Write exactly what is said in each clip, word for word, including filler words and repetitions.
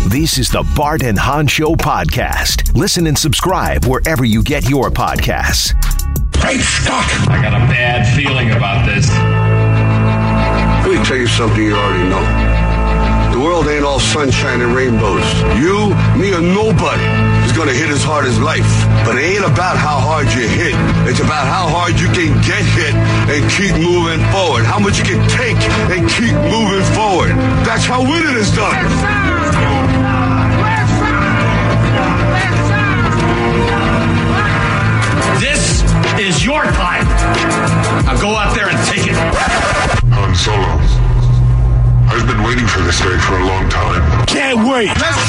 This is the Bart and Hahn Show podcast. Listen and subscribe wherever you get your podcasts. Great Scott! I got a bad feeling about this. Let me tell you something you already know. The world ain't all sunshine and rainbows. You, me, or nobody is gonna hit as hard as life. But it ain't about how hard you hit. It's about how hard you can get hit and keep moving forward. How much you can take and keep moving forward. That's how winning is done. This is your time. Now go out there and take it. Han Solo. I've been waiting for this day for a long time. Can't wait.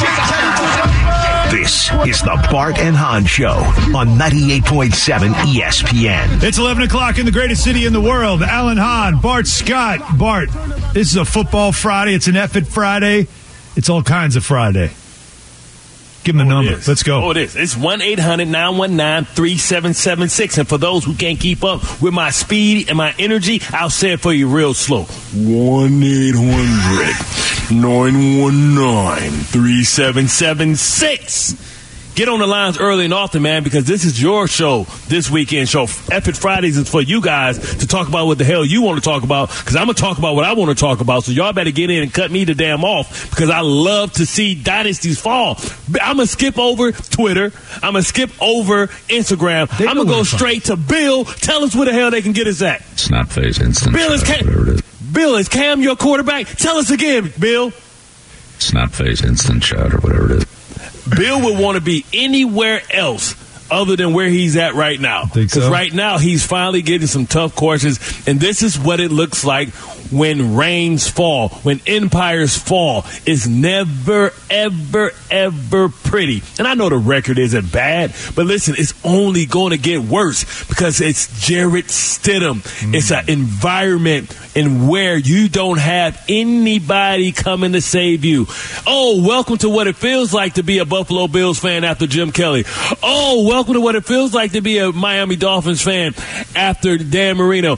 This is the Bart and Hahn Show on ninety-eight point seven E S P N. It's eleven o'clock in the greatest city in the world. Alan Hahn, Bart Scott. Bart, this is a football Friday. It's an effort Friday. It's all kinds of Friday. Give him the oh, number. Let's go. Oh, it is. It's one eight hundred nine one nine three seven seven six. And for those who can't keep up with my speed and my energy, I'll say it for you real slow. one eight hundred nine one nine three seven seven six. Get on the lines early and often, man, because this is your show, this weekend show. Effort Fridays is for you guys to talk about what the hell you want to talk about, because I'm going to talk about what I want to talk about. So y'all better get in and cut me the damn off, because I love to see dynasties fall. I'm going to skip over Twitter. I'm going to skip over Instagram. I'm going to go straight to Bill. Tell us where the hell they can get us at. Snap phase instant. Bill, is Cam, whatever it is. Bill, is Cam your quarterback? Tell us again, Bill. Snap phase instant chat or whatever it is. Bill would want to be anywhere else other than where he's at right now. Because so? right now he's finally getting some tough courses, and this is what it looks like when reigns fall, when empires fall. It's never, ever, ever pretty. And I know the record isn't bad, but listen, it's only going to get worse because it's Jarrett Stidham. Mm. It's an environment in where you don't have anybody coming to save you. Oh, welcome to what it feels like to be a Buffalo Bills fan after Jim Kelly. Oh, welcome to what it feels like to be a Miami Dolphins fan after Dan Marino.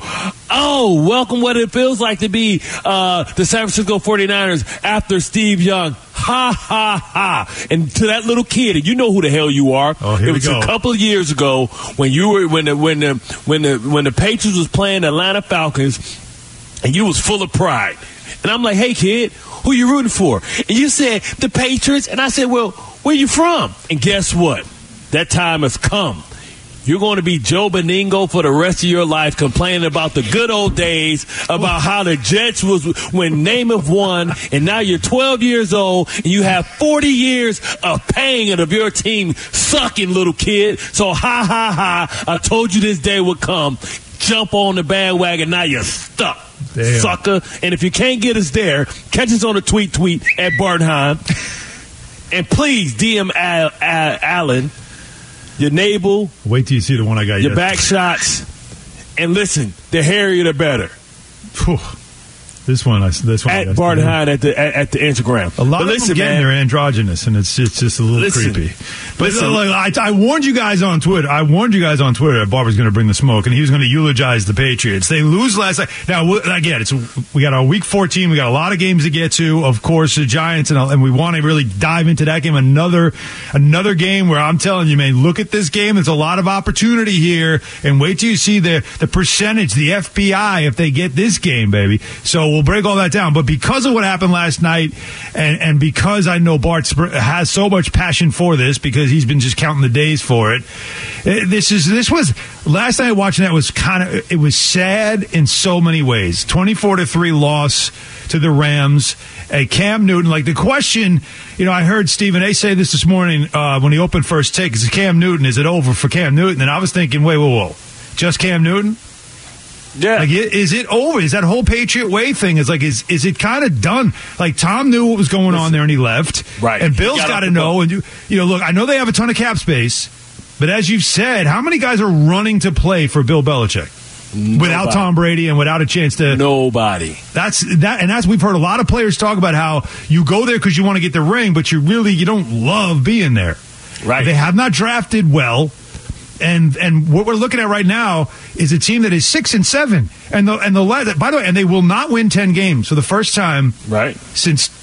Oh, welcome what it feels like to be uh, the San Francisco forty-niners after Steve Young. Ha, ha, ha. And to that little kid, and you know who the hell you are. Oh, here it we was go. a couple of years ago when you were when the when the when the when the Patriots was playing the Atlanta Falcons, and you was full of pride. And I'm like, hey kid, who you rooting for? And you said the Patriots, and I said, well, where you from? And guess what? That time has come. You're going to be Joe Beningo for the rest of your life, complaining about the good old days, about how the Jets was when Namath won, and now you're twelve years old, and you have forty years of paying it of your team sucking, little kid. So ha, ha, ha, I told you this day would come. Jump on the bandwagon, now you're stuck. Damn. Sucker. And if you can't get us there, catch us on a tweet tweet at Bart Hahn. And please D M Al- Al- Allen. Your navel. Wait till you see the one I got. Your yesterday. back shots. And listen, the hairier the better. Whew. This one, I, this one. At Bart Hahn at the at, at the Instagram. A lot but of listen, them getting man, they're androgynous, and it's it's just a little listen, creepy. But listen, look, I, I warned you guys on Twitter. I warned you guys on Twitter that Bart was going to bring the smoke, and he was going to eulogize the Patriots. They lose last night. Now again, it's we got our week fourteen. We got a lot of games to get to. Of course, the Giants, and, and we want to really dive into that game. Another another game where I'm telling you, man, look at this game. There's a lot of opportunity here, and wait till you see the the percentage, the F P I, if they get this game, baby. So we'll break all that down. But because of what happened last night, and, and because I know Bart has so much passion for this, because he's been just counting the days for it, this is this was last night watching that was kind of it was sad in so many ways. twenty-four to three loss to the Rams. A Cam Newton, like the question, you know, I heard Stephen A say this this morning uh, when he opened First Take. Is Cam Newton? Is it over for Cam Newton? And I was thinking, wait, whoa, whoa, just Cam Newton? Yeah. Like, is it over? Is that whole Patriot way thing is like, is is it kind of done? Like, Tom knew what was going Listen, on there and he left. Right. And Bill's got to know. And, you, you know, look, I know they have a ton of cap space, but as you've said, how many guys are running to play for Bill Belichick? Nobody. Without Tom Brady and without a chance to. Nobody. That's that. And that's, we've heard a lot of players talk about how you go there because you want to get the ring, but you really, you don't love being there. Right. They have not drafted well. And and what we're looking at right now is a team that is six and seven, and the and the by the way, and they will not win ten games for the first time right since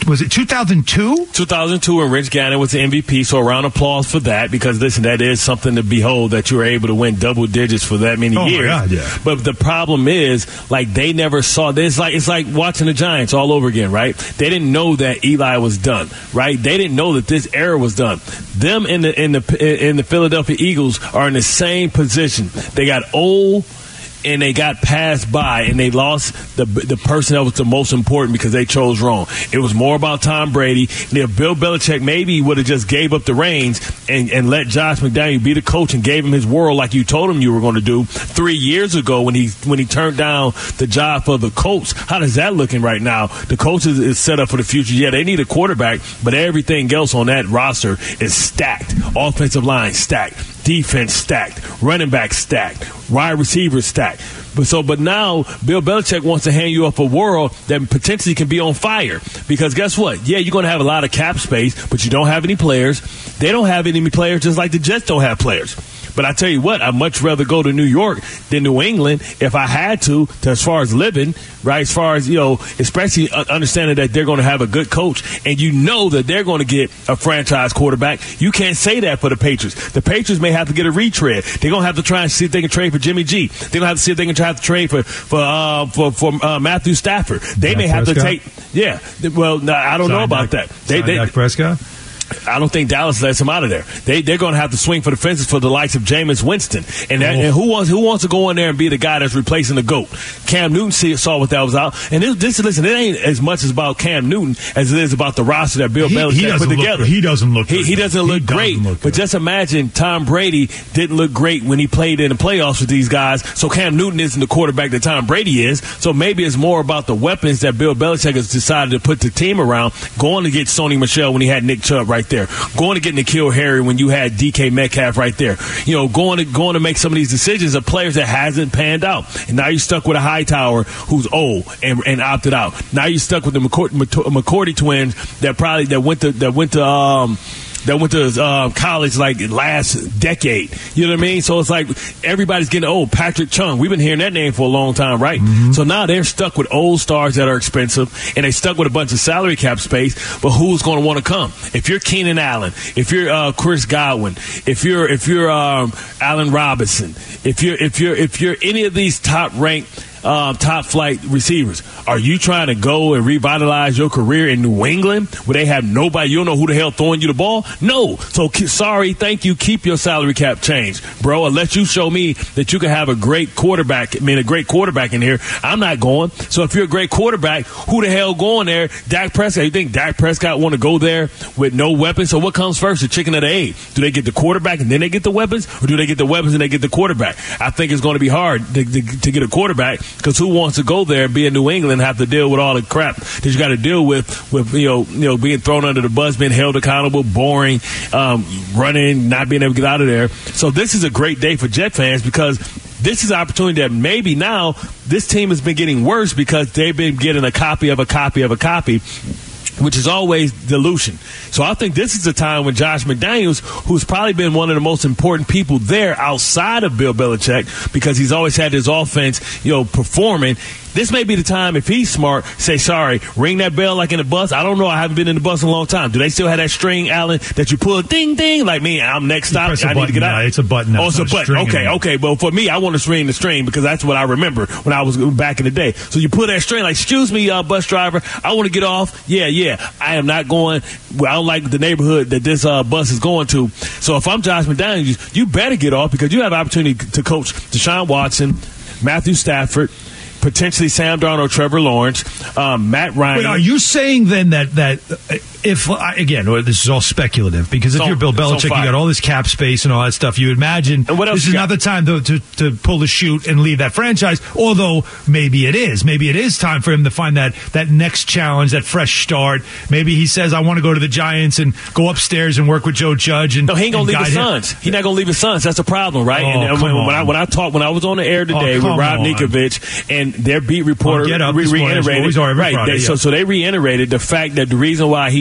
was it two thousand two? two thousand two, and Rich Gannon was the M V P. So a round of applause for that, because listen, that is something to behold, that you were able to win double digits for that many oh years. My God, yeah. But the problem is, like, they never saw this. Like it's like watching the Giants all over again, right? They didn't know that Eli was done, right? They didn't know that this era was done. Them in the in the in the Philadelphia Eagles are in the same position. They got old. And they got passed by, and they lost the the person that was the most important because they chose wrong. It was more about Tom Brady. And if Bill Belichick maybe would have just gave up the reins and, and let Josh McDaniels be the coach and gave him his world like you told him you were going to do three years ago when he when he turned down the job for the Colts. How does that looking right now? The Colts is, is set up for the future. Yeah, they need a quarterback, but everything else on that roster is stacked. Offensive line stacked. Defense stacked, running back stacked, wide receivers stacked. But so, but now Bill Belichick wants to hand you up a world that potentially can be on fire. Because guess what? Yeah, you're going to have a lot of cap space, but you don't have any players. They don't have any players, just like the Jets don't have players. But I tell you what, I'd much rather go to New York than New England if I had to, to as far as living, right? As far as, you know, especially understanding that they're going to have a good coach and you know that they're going to get a franchise quarterback. You can't say that for the Patriots. The Patriots may have to get a retread. They're going to have to try and see if they can trade for Jimmy G. They're going to have to see if they can try to trade for for uh, for, for uh, Matthew Stafford. They Dak may have Prescott? to take, yeah. Well, no, I don't Sign know about Dak, that. They, they, Dak Prescott? I don't think Dallas lets him out of there. They they're going to have to swing for the fences for the likes of Jameis Winston, and, that, oh. and who wants who wants to go in there and be the guy that's replacing the GOAT? Cam Newton see, saw what that was out, and this, this listen, it ain't as much as about Cam Newton as it is about the roster that Bill He- Belichick he put doesn't look- together. he doesn't look He, good. he doesn't He look doesn't great. look but good. just imagine Tom Brady didn't look great when he played in the playoffs with these guys. So Cam Newton isn't the quarterback that Tom Brady is. So maybe it's more about the weapons that Bill Belichick has decided to put the team around. Going to get Sony Michel when he had Nick Chubb right there. Going to get N'Keal Harry when you had D K Metcalf right there. You know, going to going to make some of these decisions of players that hasn't panned out. And now you're stuck with a Hightower who's old and, and opted out. Now you're stuck with the McCourty, McCourty twins that probably that went to that went to um that went to uh, college like last decade. You know what I mean? So it's like everybody's getting old. Patrick Chung, we've been hearing that name for a long time, right? Mm-hmm. So now they're stuck with old stars that are expensive, and they're stuck with a bunch of salary cap space. But who's going to want to come? If you're Keenan Allen, if you're uh, Chris Godwin, if you're if you're um, Allen Robinson, if you're if you're if you're any of these top ranked Um, top flight receivers, are you trying to go and revitalize your career in New England where they have nobody? You don't know who the hell throwing you the ball? No. So ke- sorry, thank you. Keep your salary cap change, bro. Unless you show me that you can have a great quarterback, I mean a great quarterback in here, I'm not going. So if you're a great quarterback, who the hell going there? Dak Prescott. You think Dak Prescott want to go there with no weapons? So what comes first, the chicken or the egg? Do they get the quarterback and then they get the weapons, or do they get the weapons and they get the quarterback? I think it's going to be hard to, to, to get a quarterback. Because who wants to go there and be in New England and have to deal with all the crap that you got to deal with, with you know, you know, being thrown under the bus, being held accountable, boring, um, running, not being able to get out of there. So this is a great day for Jet fans because this is an opportunity that maybe now this team has been getting worse because they've been getting a copy of a copy of a copy, which is always dilution. So I think this is the time when Josh McDaniels, who's probably been one of the most important people there outside of Bill Belichick, because he's always had his offense, you know, performing. This may be the time, if he's smart, say, sorry, ring that bell like in the bus. I don't know. I haven't been in the bus in a long time. Do they still have that string, Allen, that you pull ding, ding, like me, I'm next stop, I need to get out? Yeah, it's a button. Oh, it's a button. Okay, anymore. okay. Well, for me, I want to string the string because that's what I remember when I was back in the day. So you pull that string like, excuse me, uh, bus driver, I want to get off. Yeah, yeah. I am not going. Well, I don't like the neighborhood that this uh, bus is going to. So if I'm Josh McDaniels, you better get off because you have an opportunity to coach Deshaun Watson, Matthew Stafford, potentially Sam Darnold, Trevor Lawrence, um, Matt Ryan. Wait, are you saying then that that if again, this is all speculative because if So- you're Bill so Belichick, you fire. got all this cap space and all that stuff. You imagine And what else this you is got? not the time to, to to pull the chute and leave that franchise. Although maybe it is. Maybe it is time for him to find that that next challenge, that fresh start. Maybe he says, "I want to go to the Giants and go upstairs and work with Joe Judge." And No, he ain't gonna and leave his guide him. sons. He's not gonna leave his sons. That's the problem, right? Oh, and and when, come when I on. when I talked when I was on the air today Oh, with come Rob on. Nikovich and their beat reporter Oh, get up re- this morning. reiterated, Always are every right? Friday, they, yeah. So so they reiterated the fact that the reason why he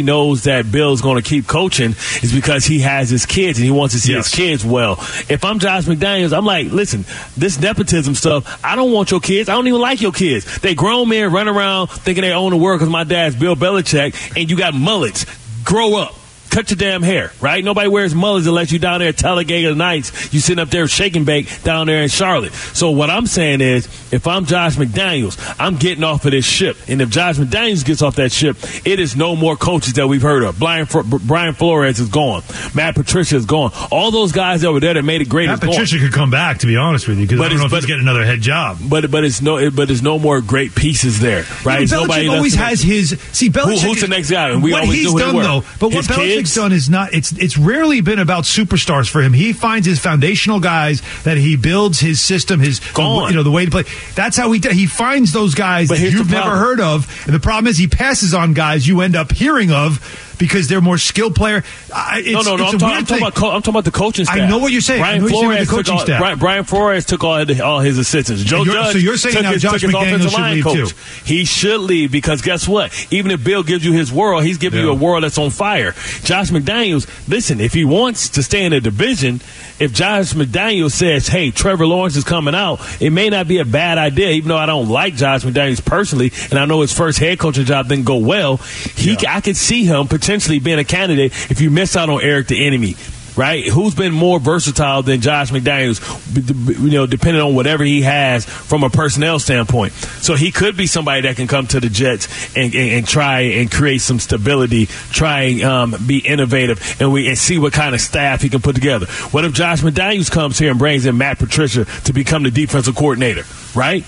knows that Bill's going to keep coaching is because he has his kids and he wants to see Yes. his kids well. If I'm Josh McDaniels, I'm like, listen, this nepotism stuff, I don't want your kids. I don't even like your kids. They grown men run around thinking they own the world because my dad's Bill Belichick, and you got mullets. Grow up. Cut your damn hair, right? Nobody wears mullets unless you down there at Talladega Nights. You sitting up there shaking bake down there in Charlotte. So what I'm saying is, if I'm Josh McDaniels, I'm getting off of this ship. And if Josh McDaniels gets off that ship, it is no more coaches that we've heard of. Brian, Brian Flores is gone. Matt Patricia is gone. All those guys over there that made it great Matt is gone. Patricia could come back, to be honest with you, because I don't know if but, he's getting another head job. But but it's no but there's no more great pieces there, right? Yeah, Belichick Nobody always left has his. See, Belichick. Who, who's the next guy? And we what always he's do done work. though, but His what Belichick's kids? done is not. It's it's rarely been about superstars for him. He finds his foundational guys that he builds his system, his Gone. you know the way to play. That's how he he finds those guys But that here's you've the never problem. heard of. And the problem is he passes on guys you end up hearing of because they're more skilled player. I, it's, No, no, no. it's I'm, a talking, weird I'm, talking thing. about co- I'm talking about the coaching staff. I know what you're saying. I Brian know what you're saying with Flores the took coaching all, staff. Brian, Brian Flores took all, all his assistants. Joe You're- Judge so you're saying took now his, Josh took his McDaniels offensive should line leave coach. too. He should leave because guess what? Even if Bill gives you his world, he's giving Yeah. you a world that's on fire. Josh McDaniels, listen, if he wants to stay in the division, if Josh McDaniels says, hey, Trevor Lawrence is coming out, it may not be a bad idea, even though I don't like Josh McDaniels personally, and I know his first head coaching job didn't go well. He, Yeah. I could see him potentially being a candidate if you miss out on Eric the Enemy. Right? Who's been more versatile than Josh McDaniels, you know, depending on whatever he has from a personnel standpoint. So he could be somebody that can come to the Jets and, and, and try and create some stability, try and um, be innovative, and we and see what kind of staff he can put together. What if Josh McDaniels comes here and brings in Matt Patricia to become the defensive coordinator, right?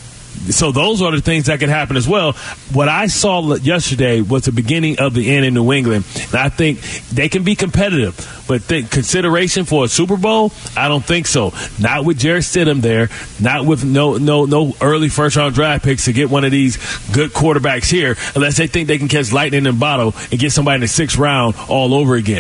So those are the things that can happen as well. What I saw yesterday was the beginning of the end in New England. And I think they can be competitive. But think consideration for a Super Bowl, I don't think so. Not with Jarrett Stidham there. Not with no no no early first-round draft picks to get one of these good quarterbacks here, unless they think they can catch lightning in a bottle and get somebody in the sixth round all over again.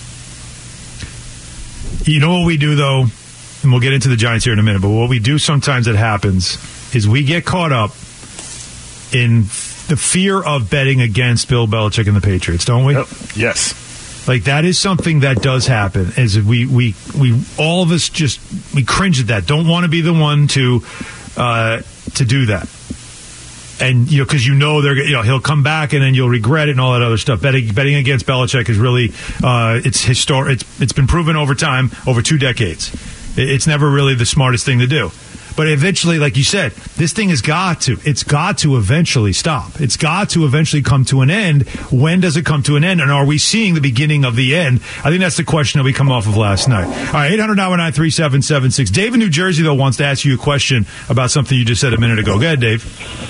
You know what we do, though, and we'll get into the Giants here in a minute, but what we do sometimes that happens is we get caught up in the fear of betting against Bill Belichick and the Patriots, don't we? Yep. Yes. Like, that is something that does happen. Is we, we, we, all of us just, we cringe at that. Don't want to be the one to, uh, to do that. And, you know, because you know they're, you know, he'll come back and then you'll regret it and all that other stuff. Betting, betting against Belichick is really, uh, it's historic. It's, it's been proven over time, over two decades. It's never really the smartest thing to do. But eventually, like you said, this thing has got to. It's got to eventually stop. It's got to eventually come to an end. When does it come to an end? And are we seeing the beginning of the end? I think that's the question that we come off of last night. All right, eight hundred nine one nine three seven seven six. Dave in New Jersey, though, wants to ask you a question about something you just said a minute ago. Go ahead, Dave.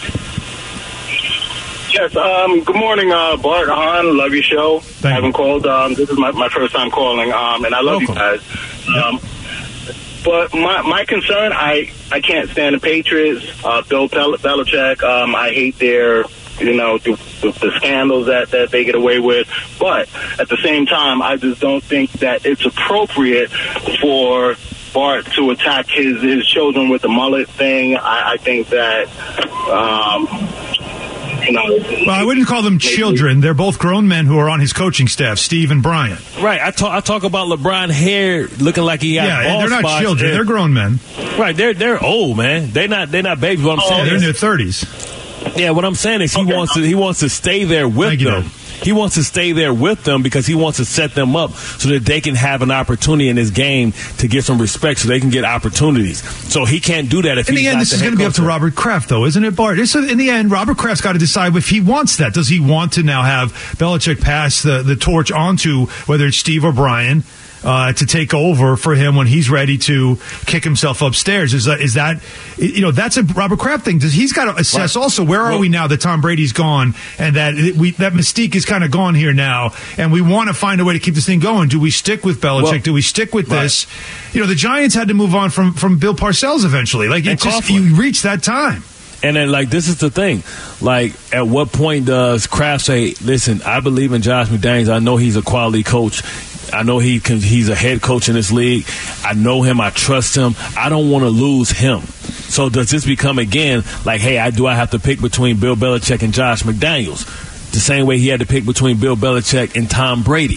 Yes, um, good morning, uh, Bart, Han. Love your show. Thank I haven't you. called. Um, this is my, my first time calling, um, and I love Welcome. you guys. Um, But my, my concern, I, I can't stand the Patriots, uh, Bill Bel- Belichick. Um, I hate their, you know, the, the, the scandals that, that they get away with. But at the same time, I just don't think that it's appropriate for Bart to attack his, his children with the mullet thing. I, I think that, um, you know. Well, I wouldn't call them children. They're both grown men who are on his coaching staff, Steve and Brian. Right. I talk I talk about LeBron hair looking like he got Yeah, bald they're not spots children. and- They're grown men. Right, they're they're old, man. They're not they're not babies. What I'm Yeah, saying they're in is, their thirties. yeah, what I'm saying is he Okay. wants to he wants to stay there with Thank you, them. Dave. He wants to stay there with them because he wants to set them up so that they can have an opportunity in this game to get some respect, so they can get opportunities. So he can't do that if In he's the end, not this the is head going to be up coach to there. Robert Kraft, though, isn't it, Bart? This, in the end, Robert Kraft's got to decide if he wants that. Does he want to now have Belichick pass the, the torch onto whether it's Steve or Brian uh, to take over for him when he's ready to kick himself upstairs? Is that, is that you know, that's a Robert Kraft thing. Does He's got to assess Right. also where are Well- we now that Tom Brady's gone and that we that mystique is kind of gone here now, and we want to find a way to keep this thing going. Do we stick with Belichick? Well, Do we stick with right. this? You know, the Giants had to move on from, from Bill Parcells eventually. Like, And it just, Coughlin. you reach that time. And then, like, this is the thing. Like, at what point does Kraft say, listen, I believe in Josh McDaniels. I know he's a quality coach. I know he can, he's a head coach in this league. I know him. I trust him. I don't want to lose him. So does this become, again, like, hey, I do I have to pick between Bill Belichick and Josh McDaniels? the same way he had to pick between Bill Belichick and Tom Brady.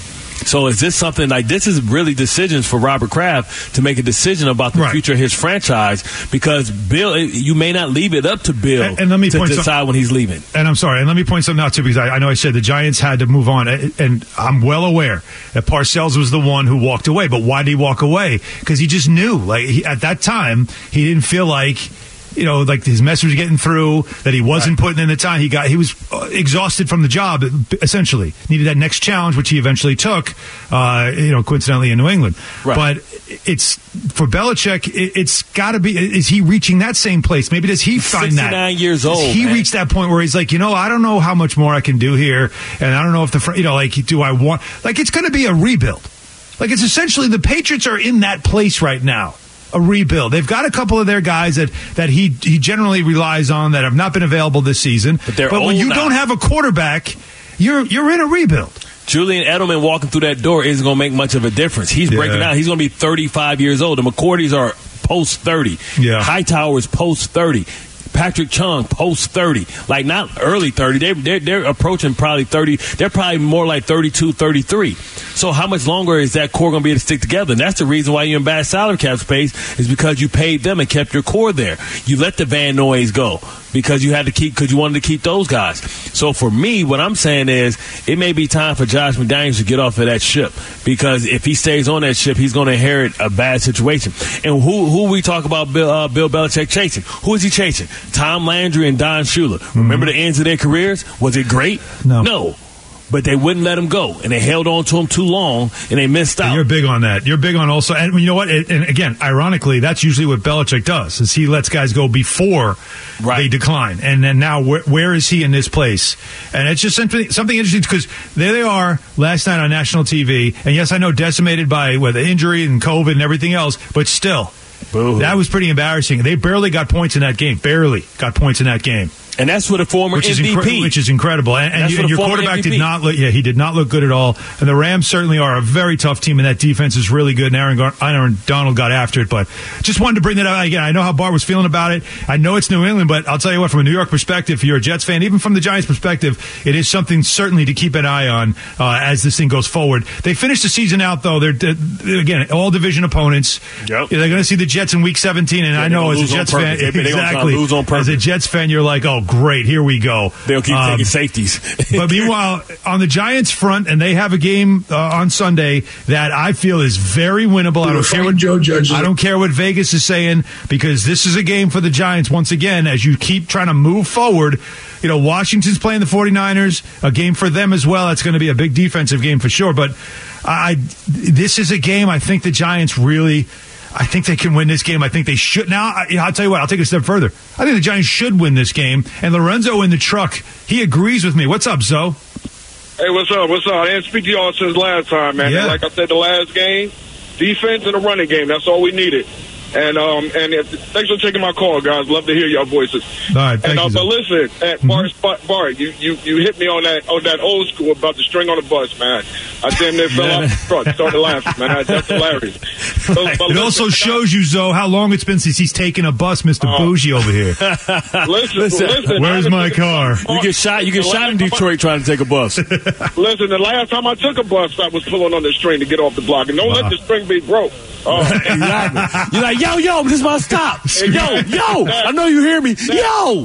So is this something like this is really decisions for Robert Kraft to make a decision about the right. future of his franchise, because Bill, you may not leave it up to Bill and, and let me to point decide some, when he's leaving. And I'm sorry, and let me point something out too, because I, I know I said the Giants had to move on, and I'm well aware that Parcells was the one who walked away. But why did he walk away? Because he just knew, like he, at that time, he didn't feel like, you know, like his message was getting through, that he wasn't right. putting in the time. He got, he was exhausted from the job, essentially. Needed that next challenge, which he eventually took, uh, you know, coincidentally in New England. Right. But it's, for Belichick, it, it's got to be, is he reaching that same place? Maybe does he find that? sixty-nine years old. Does he man. reach that point where he's like, you know, I don't know how much more I can do here, and I don't know if the, you know, like, do I want, like, it's going to be a rebuild. Like, it's essentially, the Patriots are in that place right now. A rebuild. They've got a couple of their guys that, that he he generally relies on that have not been available this season. But, they're but when old you now. don't have a quarterback, you're you're in a rebuild. Julian Edelman walking through that door isn't going to make much of a difference. He's Yeah. breaking out. He's going to be thirty-five years old. The McCourties are post thirty. Yeah. Hightower's post thirty. Patrick Chung post thirty, like not early thirty. They they're, they're approaching probably thirty. They're probably more like thirty-two, thirty-three. So how much longer is that core going to be able to stick together? And that's the reason why you're in bad salary cap space, is because you paid them and kept your core there. You let the Van Noys go because you had to keep because you wanted to keep those guys. So for me, what I'm saying is it may be time for Josh McDaniels to get off of that ship, because if he stays on that ship, he's going to inherit a bad situation. And who who we talk about Bill uh, Bill Belichick chasing? Who is he chasing? Tom Landry and Don Shula. Mm-hmm. Remember the ends of their careers? Was it great? No. No. But they wouldn't let him go, and they held on to him too long, and they missed out. And you're big on that. You're big on also, and you know what? And again, ironically, that's usually what Belichick does: is he lets guys go before right. they decline. And then now, where, where is he in this place? And it's just something, something interesting, because there they are last night on national T V. And yes, I know decimated by with injury and COVID and everything else, but still, Boo-hoo. That was pretty embarrassing. They barely got points in that game. Barely got points in that game. And that's what a former which M V P. Is incre- which is incredible. And, and, you, and your quarterback M V P. did not look, yeah, he did not look good at all. And the Rams certainly are a very tough team, and that defense is really good. And Aaron, Gar- Aaron Donald got after it. But just wanted to bring that up again. I know how Bart was feeling about it. I know it's New England, but I'll tell you what, from a New York perspective, if you're a Jets fan, even from the Giants perspective, it is something certainly to keep an eye on uh, as this thing goes forward. They finished the season out, though. They're, they're again, all division opponents. Yep. They're going to see the Jets in week seventeen, and yeah, I know as a Jets fan, they, they exactly, lose on as a Jets fan, you're like, oh, great, here we go. They'll keep um, taking safeties. But meanwhile, on the Giants front, and they have a game uh, on Sunday that I feel is very winnable. I don't care what Joe Judge. I don't care what Vegas is saying, because this is a game for the Giants once again as you keep trying to move forward. You know, Washington's playing the 49ers, a game for them as well. That's going to be a big defensive game for sure. But I, this is a game I think the Giants really. I think they can win this game. I think they should. Now, I, I'll tell you what, I'll take it a step further. I think the Giants should win this game. And Lorenzo in the truck, he agrees with me. What's up, Zoe? Hey, what's up? What's up? I didn't speak to y'all since last time, man. Yeah. And like I said, the last game, defense and a running game. That's all we needed. And um and if, thanks for taking my call, guys. Love to hear your voices. All right, thank and, uh, you. But listen, at mm-hmm. Bart, Bart, you, you you hit me on that on that old school about the string on the bus, man. I damn near fell off the truck, started laughing, man. That's hilarious. But, but it listen, also shows you, Zoe, how long it's been since he's taken a bus, Mister Uh, Bougie over here. listen, listen, listen, where's my car? You get shot. You get shot in Detroit trying to take a bus. Listen, the last time I took a bus, I was pulling on the string to get off the block, and don't wow. let the string be broke. Oh, exactly. You're like, yo, yo, this is my stop. Yo, yo, I know you hear me. Yo.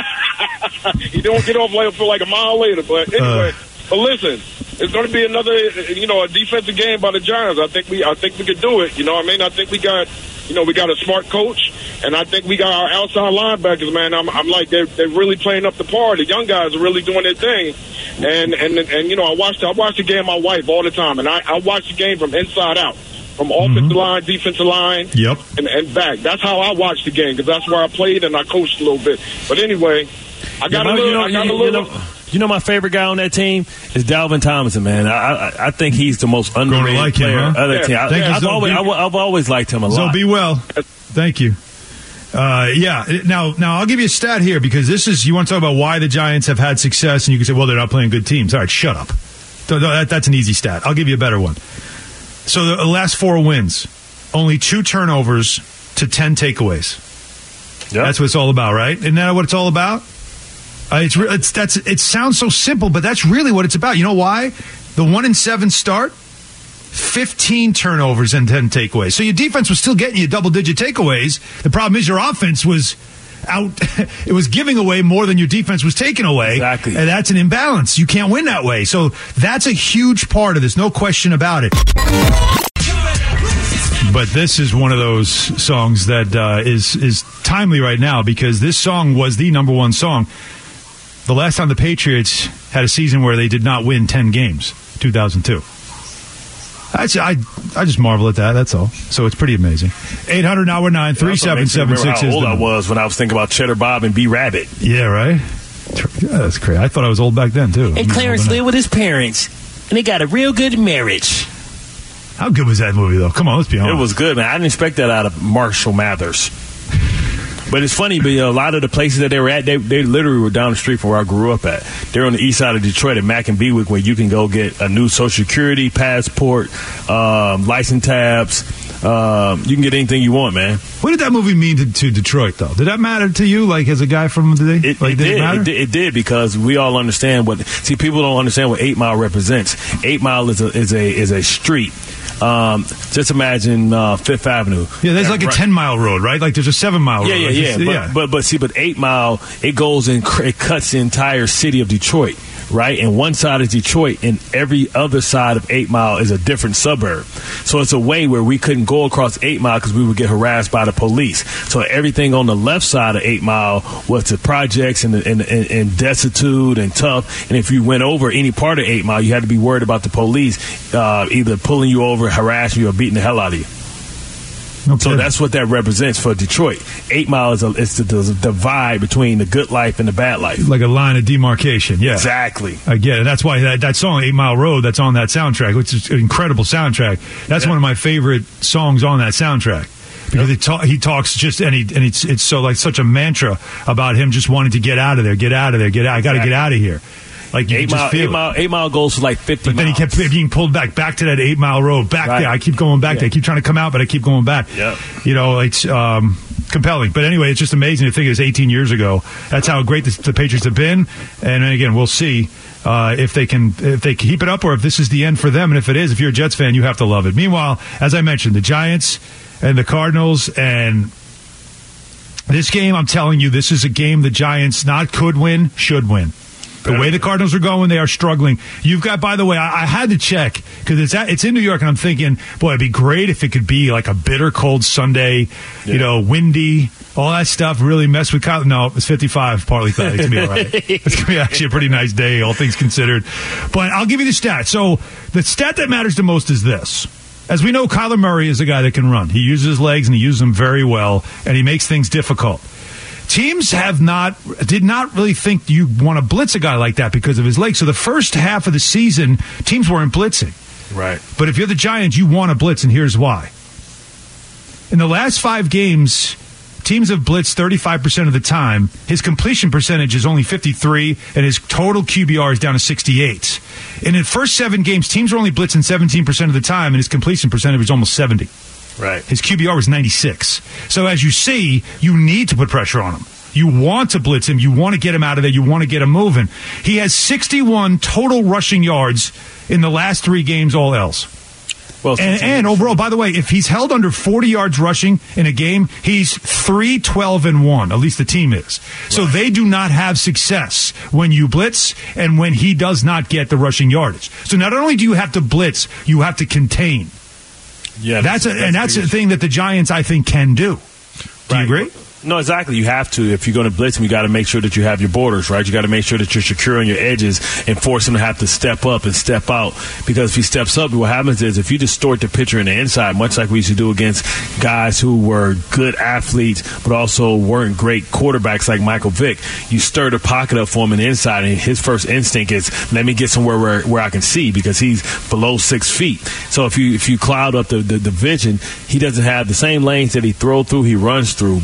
You don't get off like feel like a mile later, but anyway. Uh, but listen, it's going to be another, you know, a defensive game by the Giants. I think we, I think we could do it. You know what I mean? I think we got, you know, we got a smart coach, and I think we got our outside linebackers. Man, I'm, I'm like they're they're really playing up the par. The young guys are really doing their thing, and and and you know, I watched I watched the game with my wife all the time, and I, I watch the game from inside out. From offensive mm-hmm. line, defensive line, yep. and, and back. That's how I watched the game, because that's where I played and I coached a little bit. But anyway, I got yeah, a little. You know, I got you, a little. You know, you know, my favorite guy on that team is Dalvin Tomlinson, man. I I, I think he's the most underrated like player. Him, huh? Other yeah. team. I, Thank I've, you, always, I, I've always liked him a lot. So be well. Thank you. Uh, yeah. Now, now I'll give you a stat here, because this is you want to talk about why the Giants have had success, and you can say, well, they're not playing good teams. All right, shut up. That, that's an easy stat. I'll give you a better one. So the last four wins. Only two turnovers to ten takeaways. Yep. That's what it's all about, right? Isn't that what it's all about? Uh, it's, re- it's that's it sounds so simple, but that's really what it's about. You know why? The one in seven start, fifteen turnovers and ten takeaways. So your defense was still getting you double-digit takeaways. The problem is your offense was out. It was giving away more than your defense was taking away. Exactly. And that's an imbalance. You can't win that way. So that's a huge part of this. No question about it. But this is one of those songs that uh, is is timely right now because this song was the number one song. The last time the Patriots had a season where they did not win ten games, two thousand two. I, I, I just marvel at that, that's all. So it's pretty amazing. eight hundred nine one nine three seven seven six how is old the I was when I was thinking about Cheddar Bob and B Rabbit. Yeah, right? Yeah, that's crazy. I thought I was old back then, too. And Clarence lived with his parents, and they got a real good marriage. How good was that movie, though? Come on, let's be honest. It was good, man. I didn't expect that out of Marshall Mathers. But it's funny, but you know, a lot of the places that they were at, they, they literally were down the street from where I grew up at. They're on the east side of Detroit at Mack and Bewick, where you can go get a new Social Security, passport, um, license tabs. Um, you can get anything you want, man. What did that movie mean to, to Detroit, though? Did that matter to you, like, as a guy from the day? It, like, it did. did. It, matter? It, did it did because we all understand what. See, people don't understand what Eight Mile represents. Eight Mile is a is a is a street. Um, just imagine uh, Fifth Avenue. Yeah, there's like a ten mile road, right? Like there's a seven mile road. Yeah, yeah, yeah. But, yeah. But but see, but Eight Mile, it goes and it cuts the entire city of Detroit, right? And one side is Detroit, and every other side of Eight Mile is a different suburb. So it's a way where we couldn't go across Eight Mile because we would get harassed by the police. So everything on the left side of Eight Mile was the projects and and, and, and destitute and tough. And if you went over any part of Eight Mile, you had to be worried about the police uh, either pulling you over, harassing you, or beating the hell out of you. Okay. So that's what that represents for Detroit. Eight Mile is, a, is the, the divide between the good life and the bad life. Like a line of demarcation, yeah. Exactly. I get it. That's why that, that song, Eight Mile Road, that's on that soundtrack, which is an incredible soundtrack. That's yeah. one of my favorite songs on that soundtrack. Because yep. ta- he talks just, and, he, and it's, it's so like such a mantra about him just wanting to get out of there, get out of there, get out. I got to exactly. get out of here. Like you eight, just mile, feel eight, mile, eight mile goes for like fifty But then miles. he kept being pulled back, back to that eight mile road, back right. there. I keep going back yeah. there. I keep trying to come out, but I keep going back. Yep. You know, it's um, compelling. But anyway, it's just amazing to think it was eighteen years ago. That's how great the, the Patriots have been. And again, we'll see uh, if they can if they keep it up or if this is the end for them. And if it is, if you're a Jets fan, you have to love it. Meanwhile, as I mentioned, the Giants and the Cardinals and this game, I'm telling you, this is a game the Giants not could win, should win. The way the Cardinals are going, they are struggling. You've got, by the way, I, I had to check because it's at, it's in New York, and I'm thinking, boy, it'd be great if it could be like a bitter cold Sunday, yeah. you know, windy, all that stuff. Really mess with Kyle. No, it's fifty-five, partly cloudy. It's gonna be all right. It's gonna be actually a pretty nice day, all things considered. But I'll give you the stat. So the stat that matters the most is this. As we know, Kyler Murray is a guy that can run. He uses his legs and he uses them very well, and he makes things difficult. Teams have not, did not really think you want to blitz a guy like that because of his legs. So the first half of the season, teams weren't blitzing. Right. But if you're the Giants, you want to blitz, and here's why. In the last five games, teams have blitzed thirty-five percent of the time. His completion percentage is only fifty-three, and his total Q B R is down to sixty-eight. In the first seven games, teams were only blitzing seventeen percent of the time, and his completion percentage was almost seventy. Right. His Q B R was ninety-six. So as you see, you need to put pressure on him. You want to blitz him. You want to get him out of there. You want to get him moving. He has sixty-one total rushing yards in the last three games, all else. Well, and, and overall, by the way, if he's held under forty yards rushing in a game, he's three twelve and one. At least the team is. Right. So they do not have success when you blitz and when he does not get the rushing yardage. So not only do you have to blitz, you have to contain. Yeah, that's, that's, a, that's and that's a thing that the Giants, I think, can do. Do right. you agree? No, exactly. You have to. If you're going to blitz him, you got to make sure that you have your borders, right? You got to make sure that you're secure on your edges and force him to have to step up and step out. Because if he steps up, what happens is if you distort the pitcher in the inside, much like we used to do against guys who were good athletes but also weren't great quarterbacks like Michael Vick, you stir the pocket up for him in the inside, and his first instinct is, let me get somewhere where, where I can see, because he's below six feet. So if you if you cloud up the, the, the vision, he doesn't have the same lanes that he throws through, he runs through. But if he don't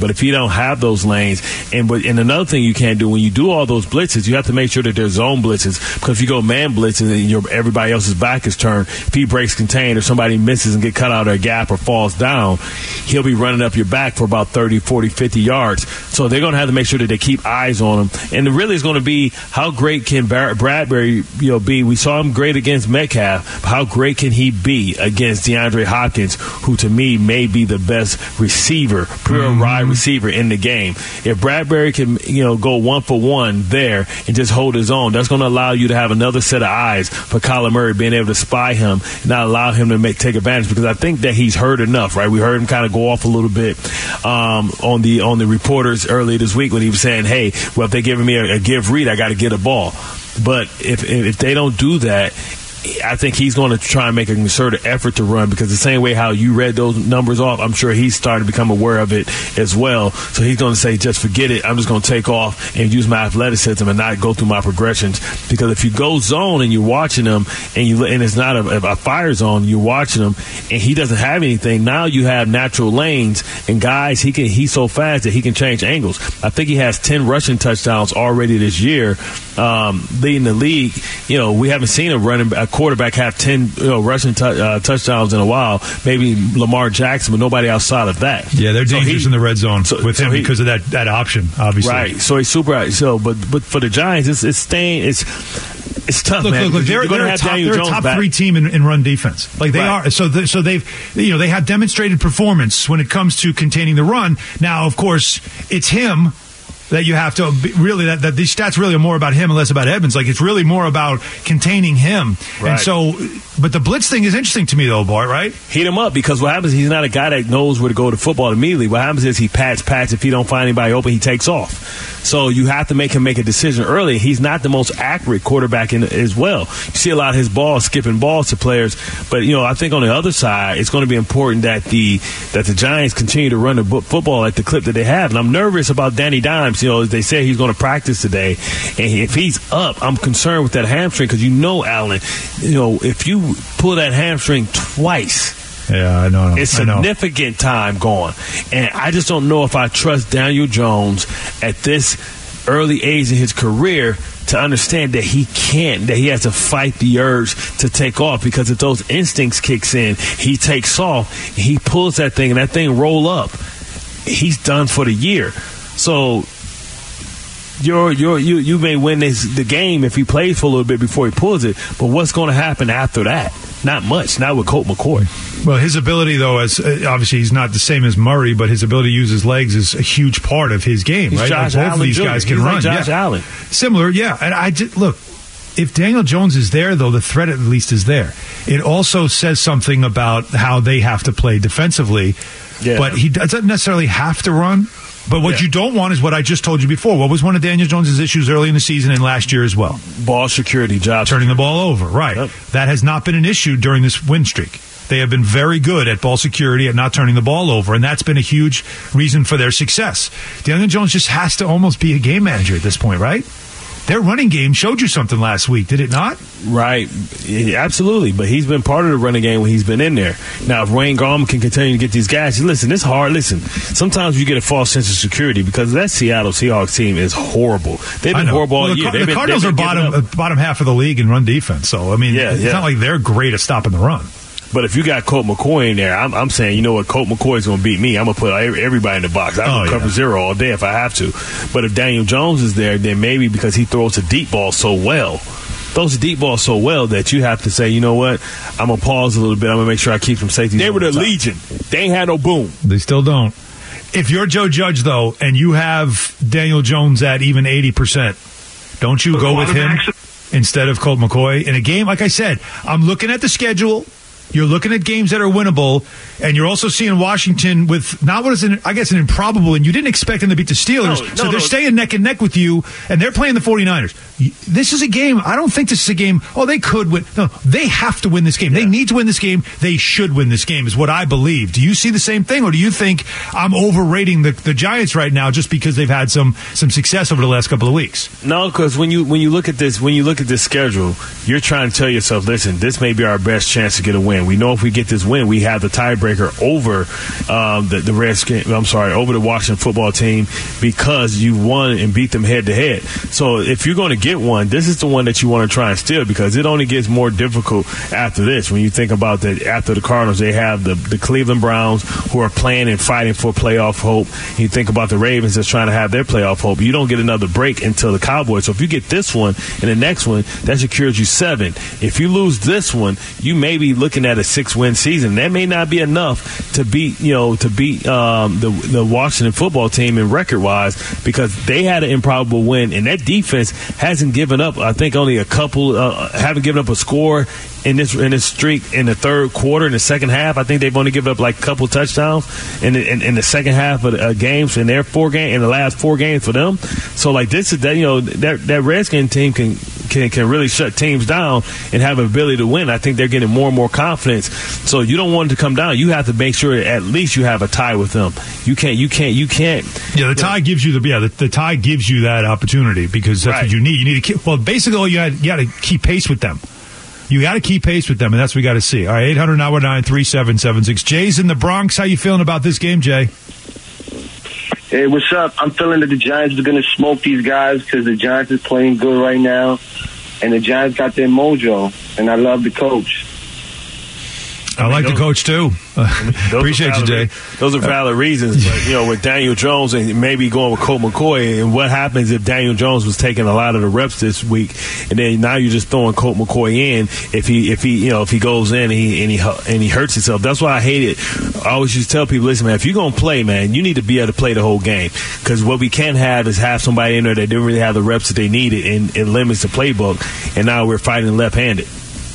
don't have those lanes. And but and another thing you can't do when you do all those blitzes, you have to make sure that they're zone blitzes, because if you go man blitzes and your everybody else's back is turned, if he breaks contain or somebody misses and get cut out of a gap or falls down, he'll be running up your back for about thirty, forty, fifty yards. So they're going to have to make sure that they keep eyes on him. And it really is going to be how great can Bar- Bradbury you know be. We saw him great against Metcalf. How great can he be against DeAndre Hopkins, who to me may be the best receiver, pure mm-hmm. wide receiver in the game. If Bradbury can, you know, go one for one there and just hold his own, that's going to allow you to have another set of eyes for Kyler Murray, being able to spy him and not allow him to make take advantage, because I think that he's heard enough, right? We heard him kind of go off a little bit um, on the on the reporters earlier this week when he was saying, hey, well, if they're giving me a, a give read, I got to get a ball. But if if they don't do that, I think he's going to try and make a concerted effort to run, because the same way how you read those numbers off, I'm sure he's starting to become aware of it as well. So he's going to say, just forget it. I'm just going to take off and use my athleticism and not go through my progressions. Because if you go zone and you're watching him and you and it's not a, a fire zone, you're watching him and he doesn't have anything, now you have natural lanes and guys, he can he's so fast that he can change angles. I think he has ten rushing touchdowns already this year, um, leading the league. You know, we haven't seen him running a quarterback have ten you know, rushing t- uh, touchdowns in a while. Maybe Lamar Jackson, but nobody outside of that. Yeah, they're so dangerous he, in the red zone so, with him so he, because of that, that option, obviously. Right. So he's super. So, but but for the Giants, it's, it's staying. It's it's tough, look, man. Look, look, they're, they're, a top, they're a top three team in, in run defense. Like they right. are. So the, so they've you know they have demonstrated performance when it comes to containing the run. Now, of course, it's him that you have to be, really that, that these stats really are more about him and less about Edmonds. Like it's really more about containing him. Right. And so, but the blitz thing is interesting to me though, Bart. Right? Heat him up, because what happens is he's not a guy that knows where to go to football immediately. What happens is he pats, pats. If he don't find anybody open, he takes off. So you have to make him make a decision early. He's not the most accurate quarterback in, as well. You see a lot of his balls skipping balls to players, but you know I think on the other side, it's going to be important that the that the Giants continue to run the football at the clip that they have. And I'm nervous about Danny Dimes. You know, as they say he's going to practice today, and if he's up, I'm concerned with that hamstring, because you know, Allen, you know, if you pull that hamstring twice. Yeah, I know. It's significant time gone. And I just don't know if I trust Daniel Jones at this early age in his career to understand that he can't, that he has to fight the urge to take off, because if those instincts kicks in, he takes off, he pulls that thing, and that thing roll up. He's done for the year. So You're, you're, you you may win this the game if he plays for a little bit before he pulls it, but what's going to happen after that? Not much. Not with Colt McCoy. Well, his ability, though, as uh, obviously he's not the same as Murray, but his ability to use his legs is a huge part of his game, he's right? Josh like both Allen of these Junior guys can he's run. Like Josh yeah. Allen. Similar, yeah. And I just, look, if Daniel Jones is there, though, the threat at least is there. It also says something about how they have to play defensively, yeah. But he doesn't necessarily have to run. But what yeah. you don't want is what I just told you before. What was one of Daniel Jones' issues early in the season and last year as well? Ball security, job Turning security. the ball over, right. Yep. That has not been an issue during this win streak. They have been very good at ball security, at not turning the ball over, and that's been a huge reason for their success. Daniel Jones just has to almost be a game manager at this point, right? Their running game showed you something last week, did it not? Right. Yeah, absolutely. But he's been part of the running game when he's been in there. Now, if Wayne Gallman can continue to get these guys, listen, it's hard. Listen, sometimes you get a false sense of security because that Seattle Seahawks team is horrible. They've been horrible all well, the, year. the been, Cardinals are bottom uh, bottom half of the league in run defense. So, I mean, yeah, it's yeah. not like they're great at stopping the run. But if you got Colt McCoy in there, I'm, I'm saying, you know what, Colt McCoy's going to beat me. I'm going to put everybody in the box. I'm going to oh, cover yeah. zero all day if I have to. But if Daniel Jones is there, then maybe because he throws a deep ball so well, throws a deep ball so well that you have to say, you know what, I'm going to pause a little bit. I'm going to make sure I keep some safety. They were the Legion. They ain't had no boom. They still don't. If you're Joe Judge, though, and you have Daniel Jones at even eighty percent, don't you go with him instead of Colt McCoy in a game? Like I said, I'm looking at the schedule. You're looking at games that are winnable, and you're also seeing Washington with not what is, an, I guess, an improbable, and you didn't expect them to beat the Steelers, no, no, so they're no. staying neck and neck with you, and they're playing the 49ers. This is a game, I don't think this is a game, oh, they could win. No, they have to win this game. Yeah. They need to win this game. They should win this game is what I believe. Do you see the same thing, or do you think I'm overrating the, the Giants right now just because they've had some some success over the last couple of weeks? No, because when you when you look at this when you look at this schedule, you're trying to tell yourself, listen, this may be our best chance to get a win win. We know if we get this win, we have the tiebreaker over um, the, the Redskins. I'm sorry, over the Washington football team because you won and beat them head to head. So if you're going to get one, this is the one that you want to try and steal because it only gets more difficult after this. When you think about that, after the Cardinals, they have the, the Cleveland Browns who are playing and fighting for playoff hope. You think about the Ravens that's trying to have their playoff hope. You don't get another break until the Cowboys. So if you get this one and the next one, that secures you seven. If you lose this one, you may be looking at a six-win season. That may not be enough to beat, you know, to beat um, the the Washington football team in record-wise because they had an improbable win, and that defense hasn't given up. I think only a couple uh, haven't given up a score in this in this streak in the third quarter. In the second half, I think they've only given up like a couple touchdowns in the, in, in the second half of the uh, games in their four game in the last four games for them. So like this is that you know that that Redskin team can can can really shut teams down and have an ability to win. I think they're getting more and more confidence. So you don't want it to come down. You have to make sure at least you have a tie with them. You can't you can't you can't. Yeah, the tie know. gives you the yeah the, the tie gives you that opportunity because that's right. what you need. You need to keep, well basically all you got you got to keep pace with them. You got to keep pace with them, and that's what we got to see. All right, eight hundred nine one nine three seven seven six. Jay's in the Bronx. How you feeling about this game, Jay? Hey, what's up? I'm feeling that the Giants are going to smoke these guys because the Giants is playing good right now, and the Giants got their mojo, and I love the coach. I, I mean, like those, the coach, too. Appreciate you, Jay. Those are valid reasons. But, you know, with Daniel Jones and maybe going with Colt McCoy, and what happens if Daniel Jones was taking a lot of the reps this week, and then now you're just throwing Colt McCoy in if he, if he, you know, if he goes in and he and he and he hurts himself. That's why I hate it. I always used to tell people, listen, man, if you're gonna play, man, you need to be able to play the whole game because what we can't have is have somebody in there that didn't really have the reps that they needed, and it limits the playbook. And now we're fighting left-handed.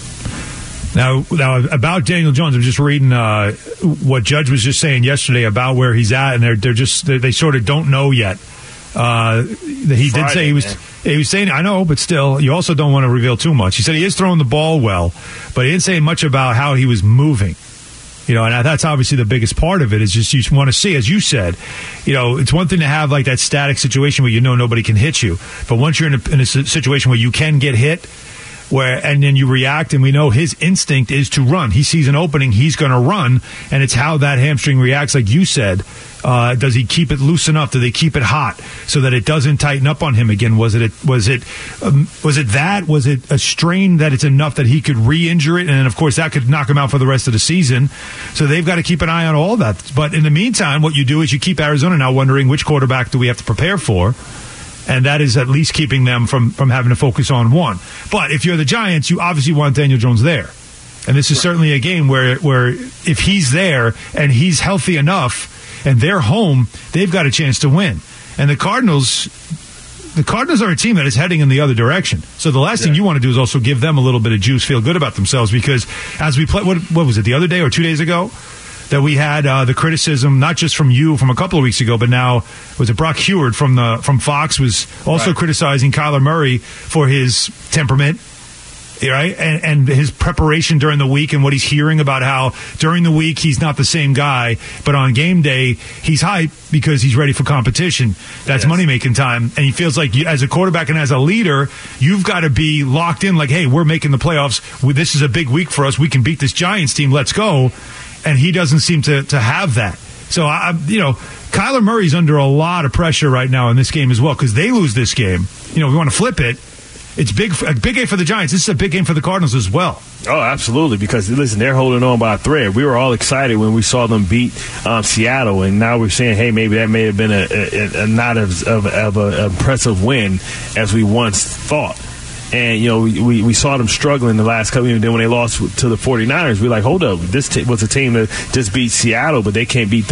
Now, now about Daniel Jones, I'm just reading uh, what Judge was just saying yesterday about where he's at, and they're they're just they, they sort of don't know yet. Uh, he Friday, did say he was man. he was saying I know, but still, you also don't want to reveal too much. He said he is throwing the ball well, but he didn't say much about how he was moving. You know, and that's obviously the biggest part of it is just you want to see, as you said, you know, it's one thing to have like that static situation where you know nobody can hit you, but once you're in a, in a situation where you can get hit. Where and then you react, and we know his instinct is to run. He sees an opening, he's going to run, and it's how that hamstring reacts, like you said. Uh, does he keep it loose enough? Do they keep it hot so that it doesn't tighten up on him again? Was it was it um, was it that? Was it a strain that it's enough that he could re-injure it, and then of course that could knock him out for the rest of the season? So they've got to keep an eye on all that. But in the meantime, what you do is you keep Arizona now wondering which quarterback do we have to prepare for. And that is at least keeping them from, from having to focus on one. But if you're the Giants, you obviously want Daniel Jones there. And this is right. certainly a game where, where if he's there and he's healthy enough and they're home, they've got a chance to win. And the Cardinals, the Cardinals are a team that is heading in the other direction. So the last yeah. thing you want to do is also give them a little bit of juice, feel good about themselves. Because as we play, what, what was it, the other day or two days ago? That we had uh, the criticism, not just from you from a couple of weeks ago, but now was it Brock Heward from the from Fox was also right. criticizing Kyler Murray for his temperament, right, and, and his preparation during the week and what he's hearing about how during the week he's not the same guy, but on game day he's hype because he's ready for competition. That's yes. money making time, and he feels like you, as a quarterback and as a leader, you've got to be locked in. Like, hey, we're making the playoffs. This is a big week for us. We can beat this Giants team. Let's go. And he doesn't seem to, to have that. So, I, you know, Kyler Murray's under a lot of pressure right now in this game as well because they lose this game. You know, we want to flip it. It's big, a big game for the Giants. This is a big game for the Cardinals as well. Oh, absolutely. Because, listen, they're holding on by a thread. We were all excited when we saw them beat um, Seattle, and now we're saying, hey, maybe that may have been a, a, a not as of, of an impressive win as we once thought. And, you know, we, we saw them struggling the last couple of then when they lost to the 49ers, we're like, hold up, this t- was a team that just beat Seattle, but they can't beat the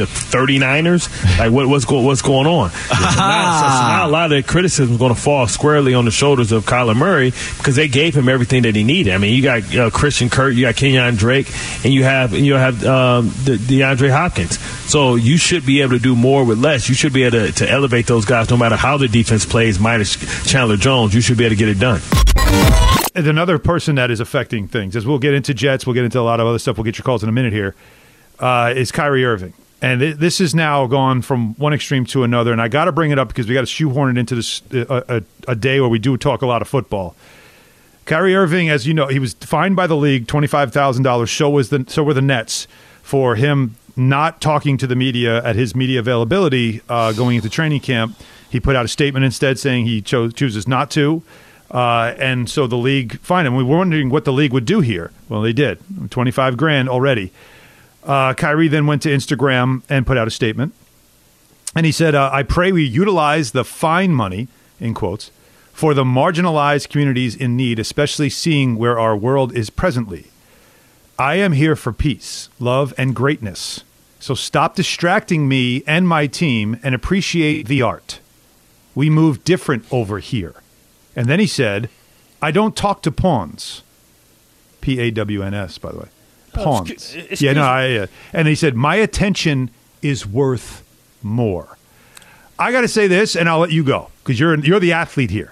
39ers? Like, what, what's, go- what's going on? So now, so, so now a lot of the criticism is going to fall squarely on the shoulders of Kyler Murray because they gave him everything that he needed. I mean, you got uh, Christian Kirk, you got Kenyon Drake, and you have you have um, the, DeAndre Hopkins. So you should be able to do more with less. You should be able to, to elevate those guys no matter how the defense plays, minus Chandler Jones. You should be able to get it done. And another person that is affecting things, as we'll get into Jets, we'll get into a lot of other stuff, we'll get your calls in a minute here, uh, is Kyrie Irving. And th- this has now gone from one extreme to another, and I got to bring it up because we got to shoehorn it into this a, a, a day where we do talk a lot of football. Kyrie Irving, as you know, he was fined by the league twenty-five thousand dollars. So was the so were the Nets for him not talking to the media at his media availability uh, going into training camp. He put out a statement instead saying he cho- chooses not to. Uh, and so the league fined him. We were wondering what the league would do here. Well, they did. twenty-five grand already. Uh, Kyrie then went to Instagram and put out a statement. And he said, uh, I pray we utilize the fine money, in quotes, for the marginalized communities in need, especially seeing where our world is presently. I am here for peace, love, and greatness. So stop distracting me and my team and appreciate the art. We move different over here. And then he said, I don't talk to pawns. P A W N S, by the way. Pawns. Oh, excuse, yeah, no, I, uh, and he said, my attention is worth more. I got to say this, and I'll let you go, because you're you're the athlete here.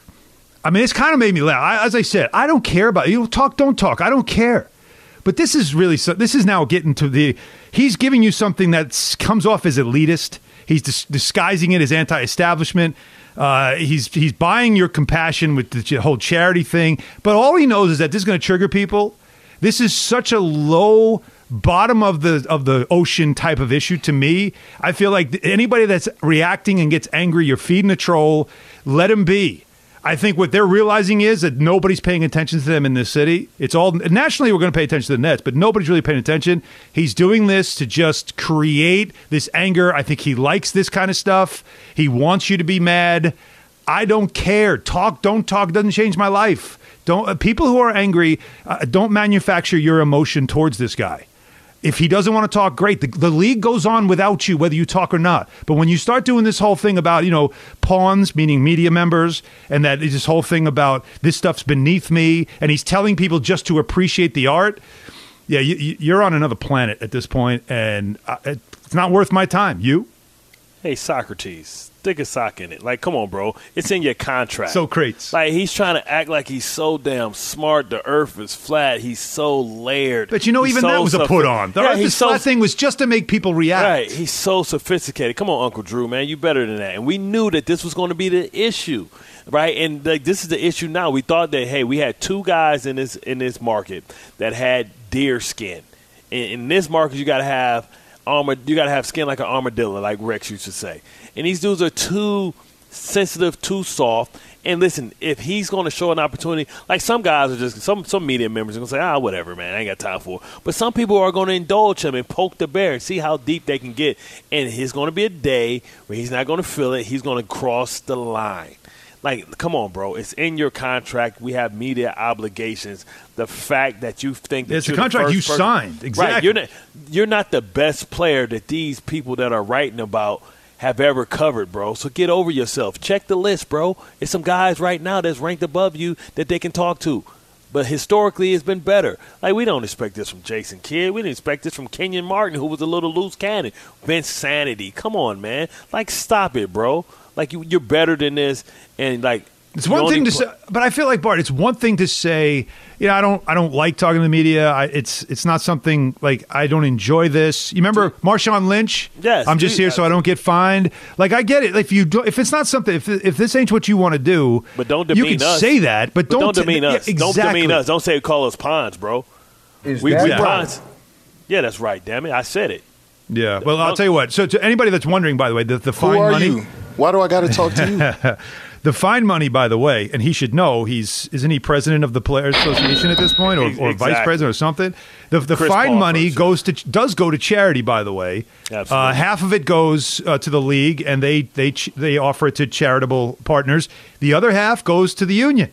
I mean, it's kind of made me laugh. I, as I said, I don't care about you. Talk, don't talk. I don't care. But this is really, this is now getting to the, he's giving you something that comes off as elitist. He's dis- disguising it as anti-establishment. Uh, he's he's buying your compassion with the whole charity thing. But all he knows is that this is going to trigger people. This is such a low bottom of the of the ocean type of issue to me. I feel like anybody that's reacting and gets angry, you're feeding a troll. Let him be. I think what they're realizing is that nobody's paying attention to them in this city. It's all nationally we're going to pay attention to the Nets, but nobody's really paying attention. He's doing this to just create this anger. I think he likes this kind of stuff. He wants you to be mad. I don't care. Talk, don't talk doesn't change my life. Don't uh, people who are angry, uh, don't manufacture your emotion towards this guy. If he doesn't want to talk, great. The, the league goes on without you, whether you talk or not. But when you start doing this whole thing about, you know, pawns, meaning media members, and that this whole thing about this stuff's beneath me, and he's telling people just to appreciate the art, yeah, you, you're on another planet at this point, and it's not worth my time. You? Hey, Socrates, stick a sock in it. Like, come on, bro. It's in your contract. So crates. Like, he's trying to act like he's so damn smart. The earth is flat. He's so layered. But, you know, he's even so that was a put on. The yeah, earth is so, flat thing was just to make people react. Right. He's so sophisticated. Come on, Uncle Drew, man. You better than that. And we knew that this was going to be the issue, right? And, like, this is the issue now. We thought that, hey, we had two guys in this in this market that had deer skin. In, in this market, you got to have armor. You got to have skin like an armadillo, like Rex used to say. And these dudes are too sensitive, too soft. And listen, if he's going to show an opportunity, like some guys are just, some some media members are going to say, ah, whatever, man, I ain't got time for it. But some people are going to indulge him and poke the bear and see how deep they can get. And there's going to be a day where he's not going to feel it. He's going to cross the line. Like, come on, bro. It's in your contract. We have media obligations. The fact that you think that it's you're the contract the you person, signed. Exactly. Right. You're not, you're not the best player that these people that are writing about have ever covered, bro. So get over yourself. Check the list, bro. There's some guys right now that's ranked above you that they can talk to. But historically, it's been better. Like, we don't expect this from Jason Kidd. We didn't expect this from Kenyon Martin, who was a little loose cannon. Vince Sanity. Come on, man. Like, stop it, bro. Like, you, you're better than this. And, like, it's one thing to say, but I feel like, Bart, it's one thing to say, you know, I don't, I don't like talking to the media. I, it's, it's not something like I don't enjoy this. You remember Marshawn Lynch? Yes. I'm just here so I don't get fined. Like, I get it. If you, do, if it's not something, if if this ain't what you want to do, but don't demean you can us. say that, but, but don't, don't demean t- us. Yeah, exactly. Don't demean us. Don't say call us pawns, bro. Is we, that we right? pawns. Yeah, that's right. Damn it, I said it. Yeah. Well, I'll tell you what. So, to anybody that's wondering, by the way, the, the fine Who are money. you? Why do I got to talk to you? The fine money, by the way, and he should know, he's isn't he president of the Players Association at this point, or, or exactly. vice president or something? The, the fine Paul money first, goes to does go to charity, by the way. Absolutely. Uh, half of it goes uh, to the league, and they they they offer it to charitable partners. The other half goes to the union.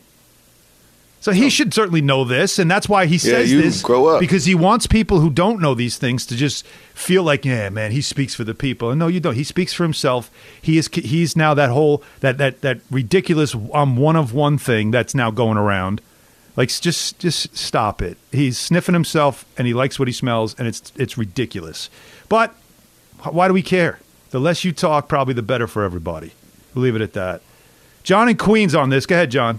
So he should certainly know this, and that's why he says you this. grow up. Because he wants people who don't know these things to just feel like, yeah, man, he speaks for the people. And no, you don't. He speaks for himself. He is. He's now that whole that that that ridiculous um one of one thing that's now going around. Like, just just stop it. He's sniffing himself, and he likes what he smells, and it's it's ridiculous. But why do we care? The less you talk, probably the better for everybody. We'll leave it at that. John in Queens on this. Go ahead, John.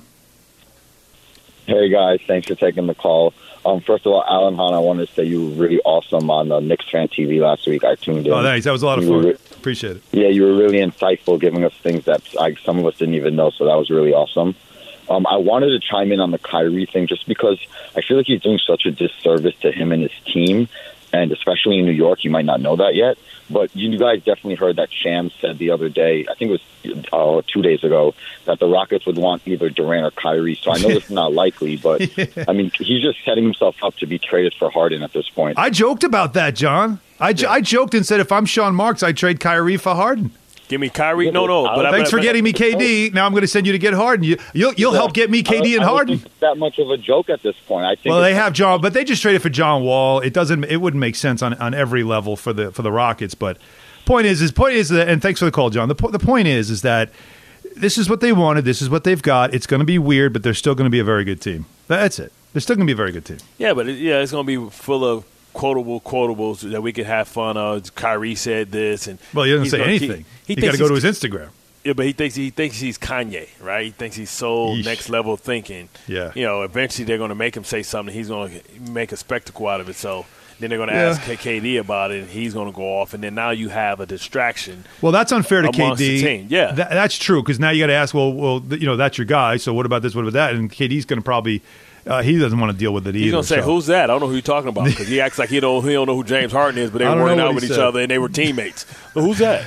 Hey, guys. Thanks for taking the call. Um, first of all, Alan Hahn, I wanted to say you were really awesome on uh, Knicks Fan T V last week. I tuned in. Oh, thanks. That was a lot of You fun. were- Appreciate it. Yeah, you were really insightful, giving us things that like, some of us didn't even know, so that was really awesome. Um, I wanted to chime in on the Kyrie thing just because I feel like he's doing such a disservice to him and his team, and especially in New York, you might not know that yet. But you guys definitely heard that Shams said the other day, I think it was uh, two days ago, that the Rockets would want either Durant or Kyrie. So I know it's not likely, but I mean, he's just setting himself up to be traded for Harden at this point. I joked about that, John. I, j- I joked and said if I'm Sean Marks, I'd trade Kyrie for Harden. Give me Kyrie. No, no. But Thanks for getting me K D. Now I'm going to send you to get Harden. You, you'll you'll help get me K D and Harden. I don't think it's that much of a joke at this point. I think. Well, they have John, but they just traded for John Wall. It doesn't. It wouldn't make sense on, on every level for the for the Rockets. But point is, is point is, that, and thanks for the call, John. The po- the point is, is that this is what they wanted. This is what they've got. It's going to be weird, but they're still going to be a very good team. That's it. They're still going to be a very good team. Yeah, but it, yeah, it's going to be full of quotable quotables that we could have fun of. Kyrie said this, and well, he doesn't say gonna, anything. He, he he got to go to his Instagram. Yeah, but he thinks he thinks he's Kanye, right? He thinks he's so Yeesh. next level thinking. Yeah, you know, eventually they're going to make him say something. He's going to make a spectacle out of it. So then they're going to yeah. ask K D about it, and he's going to go off. And then now you have a distraction. Well, that's unfair to K D. The team. Yeah, that, that's true because now you got to ask. Well, well, you know, that's your guy. So what about this? What about that? And K D's going to probably. Uh, he doesn't want to deal with it either. He's going to say, so. who's that? I don't know who you're talking about because he acts like he don't, he don't know who James Harden is, but they were working out with each said. other and they were teammates. But who's that?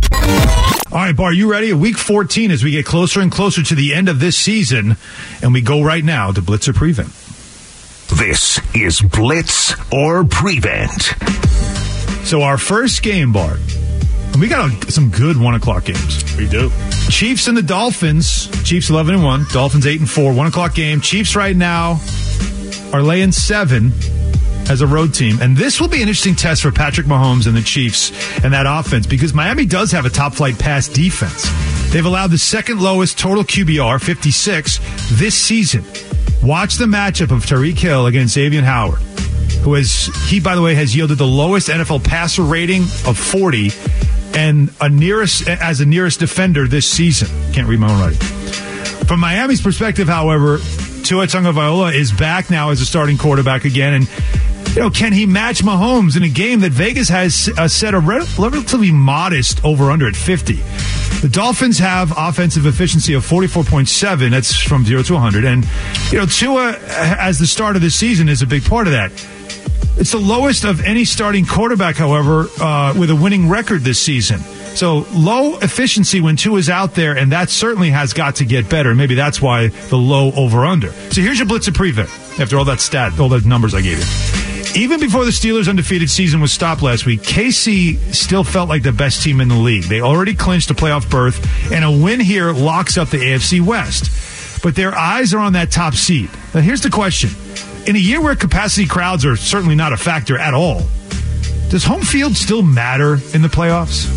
All right, Bar, you ready? Week fourteen as we get closer and closer to the end of this season, and we go right now to Blitz or Prevent. This is Blitz or Prevent. So our first game, Bart, and we got a, some good one o'clock games. We do. Chiefs and the Dolphins. Chiefs eleven and one. Dolphins eight and four. One o'clock game. Chiefs right now are laying seven as a road team. And this will be an interesting test for Patrick Mahomes and the Chiefs and that offense because Miami does have a top-flight pass defense. They've allowed the second lowest total Q B R, fifty-six, this season. Watch the matchup of Tyreek Hill against Xavier Howard, who has, he, by the way, has yielded the lowest N F L passer rating of forty and a nearest as a nearest defender this season. Can't read my own writing. From Miami's perspective, however, Tua Tagovailoa is back now as a starting quarterback again, and you know, can he match Mahomes in a game that Vegas has uh, set a re- relatively modest over-under at fifty? The Dolphins have offensive efficiency of forty-four point seven. That's from zero to one hundred. And, you know, Tua, as the start of the season, is a big part of that. It's the lowest of any starting quarterback, however, uh, with a winning record this season. So low efficiency when Tua's out there, and that certainly has got to get better. Maybe that's why the low over-under. So here's your Blitz Prevent after all that stat, all those numbers I gave you. Even before the Steelers' undefeated season was stopped last week, K C still felt like the best team in the league. They already clinched a playoff berth, and a win here locks up the A F C West. But their eyes are on that top seed. Now, here's the question. In a year where capacity crowds are certainly not a factor at all, does home field still matter in the playoffs?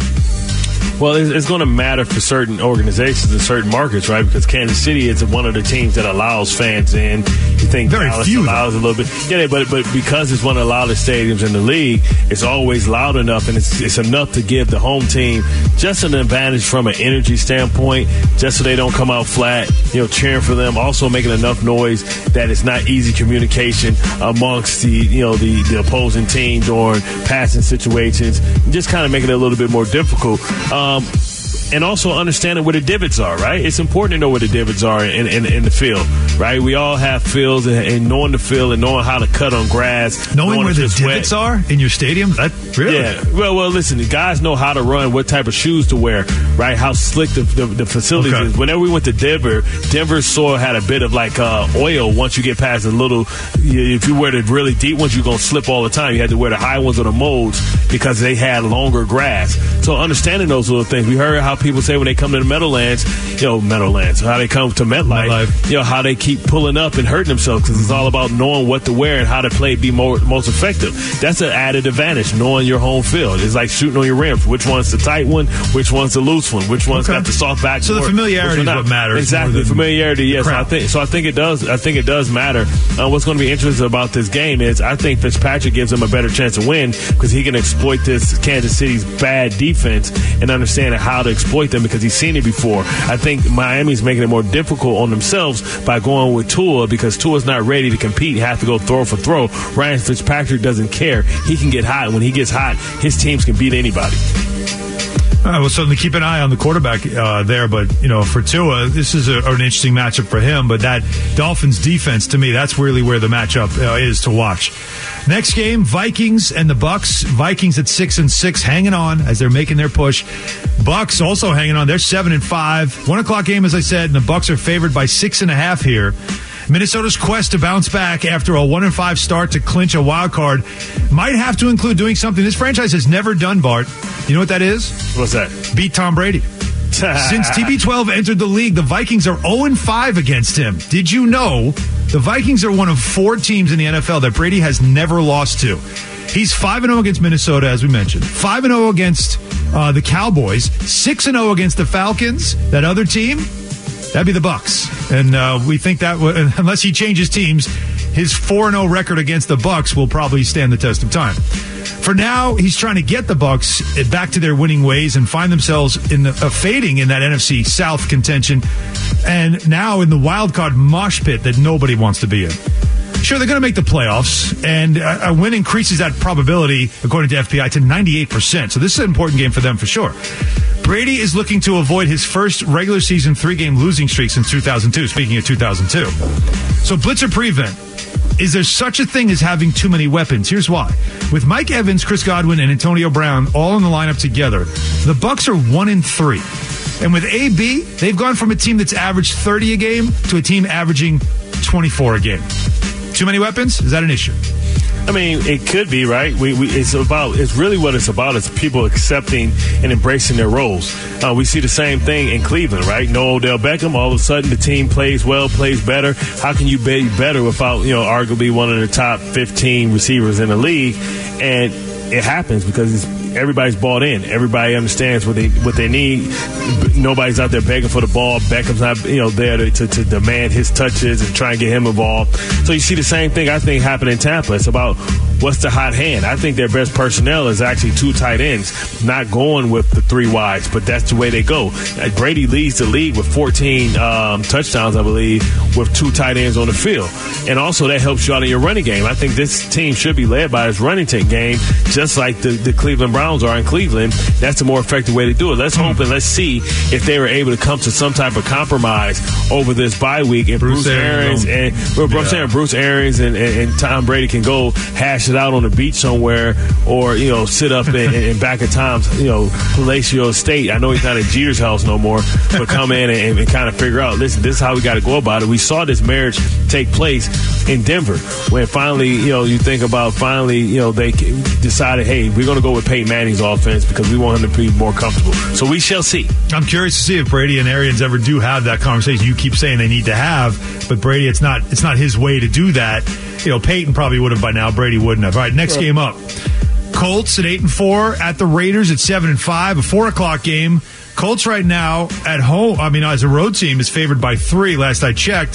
Well, it's going to matter for certain organizations and certain markets, right? Because Kansas City is one of the teams that allows fans in. You think very Dallas few allows though. a little bit, yeah. But but because it's one of the loudest stadiums in the league, it's always loud enough, and it's it's enough to give the home team just an advantage from an energy standpoint, just so they don't come out flat. You know, cheering for them, also making enough noise that it's not easy communication amongst the you know the, the opposing team during passing situations, just kind of making it a little bit more difficult. Um, and also understanding where the divots are, right? It's important to know where the divots are in, in, in the field, right? We all have fields, and, and knowing the field and knowing how to cut on grass. Knowing, knowing where the wet. divots are in your stadium? That really? Yeah. Well, well, listen, the guys know how to run, what type of shoes to wear, right? How slick the, the, the facilities okay. is. Whenever we went to Denver, Denver's soil had a bit of like uh, oil once you get past a little. If you wear the really deep ones, you're going to slip all the time. You had to wear the high ones or the molds because they had longer grass. So understanding those little things. We heard how people say when they come to the Meadowlands, you know, Meadowlands, how they come to MetLife, MetLife. you know, how they keep pulling up and hurting themselves because it's all about knowing what to wear and how to play be more, most effective. That's an added advantage, knowing your home field. It's like shooting on your rims. Which one's the tight one? Which one's the loose one? Which one's okay. got the soft back? So the familiarity is what matters. Exactly, familiarity. Yes, I think so. I think it does. I think it does matter. Uh, what's going to be interesting about this game is I think Fitzpatrick gives them a better chance to win because he can exploit this Kansas City's bad defense and understand how to exploit them because he's seen it before. I think Miami's making it more difficult on themselves by going with Tua because Tua's not ready to compete. He has to go throw for throw. Ryan Fitzpatrick doesn't care. He can get hot. When he gets hot, his teams can beat anybody. All right, we'll certainly keep an eye on the quarterback uh, there, but, you know, for Tua, this is a, an interesting matchup for him, but that Dolphins defense, to me, that's really where the matchup uh, is to watch. Next game, Vikings and the Bucks. Vikings at six and six, hanging on as they're making their push. Bucks also hanging on. They're seven and five. One o'clock game, as I said, and the Bucks are favored by six and a half here. Minnesota's quest to bounce back after a one and five start to clinch a wild card might have to include doing something this franchise has never done, Bart. You know what that is? What's that? Beat Tom Brady. Since T B twelve entered the league, the Vikings are oh and five against him. Did you know the Vikings are one of four teams in the N F L that Brady has never lost to? He's five and oh against Minnesota, as we mentioned. five and oh against uh, the Cowboys. six and oh against the Falcons, that other team. That'd be the Bucks, and uh, we think that w- unless he changes teams, his four and oh record against the Bucks will probably stand the test of time. For now, he's trying to get the Bucks back to their winning ways and find themselves in the, uh, fading in that N F C South contention, and now in the wild card mosh pit that nobody wants to be in. Sure, they're going to make the playoffs, and a win increases that probability, according to F P I, to ninety-eight percent. So this is an important game for them for sure. Brady is looking to avoid his first regular season three-game losing streak since two thousand two, speaking of two thousand two. So Blitzer Prevent. Is there such a thing as having too many weapons? Here's why. With Mike Evans, Chris Godwin, and Antonio Brown all in the lineup together, the Bucks are one and three. And with A B, they've gone from a team that's averaged thirty a game to a team averaging twenty-four a game. Too many weapons? Is that an issue? I mean, it could be, right? We, we it's about it's really what it's about is people accepting and embracing their roles. Uh, we see the same thing in Cleveland, right? No Odell Beckham. All of a sudden, the team plays well, plays better. How can you be better without, you know, arguably one of the top fifteen receivers in the league? And it happens because it's, everybody's bought in. Everybody understands what they what they need. Nobody's out there begging for the ball. Beckham's not, you know, there to, to, to demand his touches and try and get him involved. So you see the same thing, I think, happen in Tampa. It's about what's the hot hand. I think their best personnel is actually two tight ends, not going with the three wides, but that's the way they go. Brady leads the league with fourteen um, touchdowns, I believe, with two tight ends on the field. And also that helps you out in your running game. I think this team should be led by his running game, just like the, the Cleveland Browns are in Cleveland. That's the more effective way to do it. Let's hope and let's see if they were able to come to some type of compromise over this bye week. And Bruce, Bruce Arians and well, yeah. I'm saying Bruce Arians and, and, and Tom Brady can go hash it out on the beach somewhere, or you know, sit up in, in back of Tom's, you know, palatial estate. I know he's not at Jeter's house no more, but come in and, and kind of figure out, listen, this is how we got to go about it. We saw this marriage take place in Denver when finally, you know, you think about finally, you know, they decided, hey, we're going to go with Peyton Manning's offense because we want him to be more comfortable. So we shall see. I'm curious to see if Brady and Arians ever do have that conversation you keep saying they need to have, but Brady, it's not it's not his way to do that. You know, Peyton probably would have by now. Brady wouldn't have. All right, next game up. Colts at eight and four at the Raiders at seven and five. A four o'clock game. Colts right now at home. I mean, as a road team, is favored by three. Last I checked.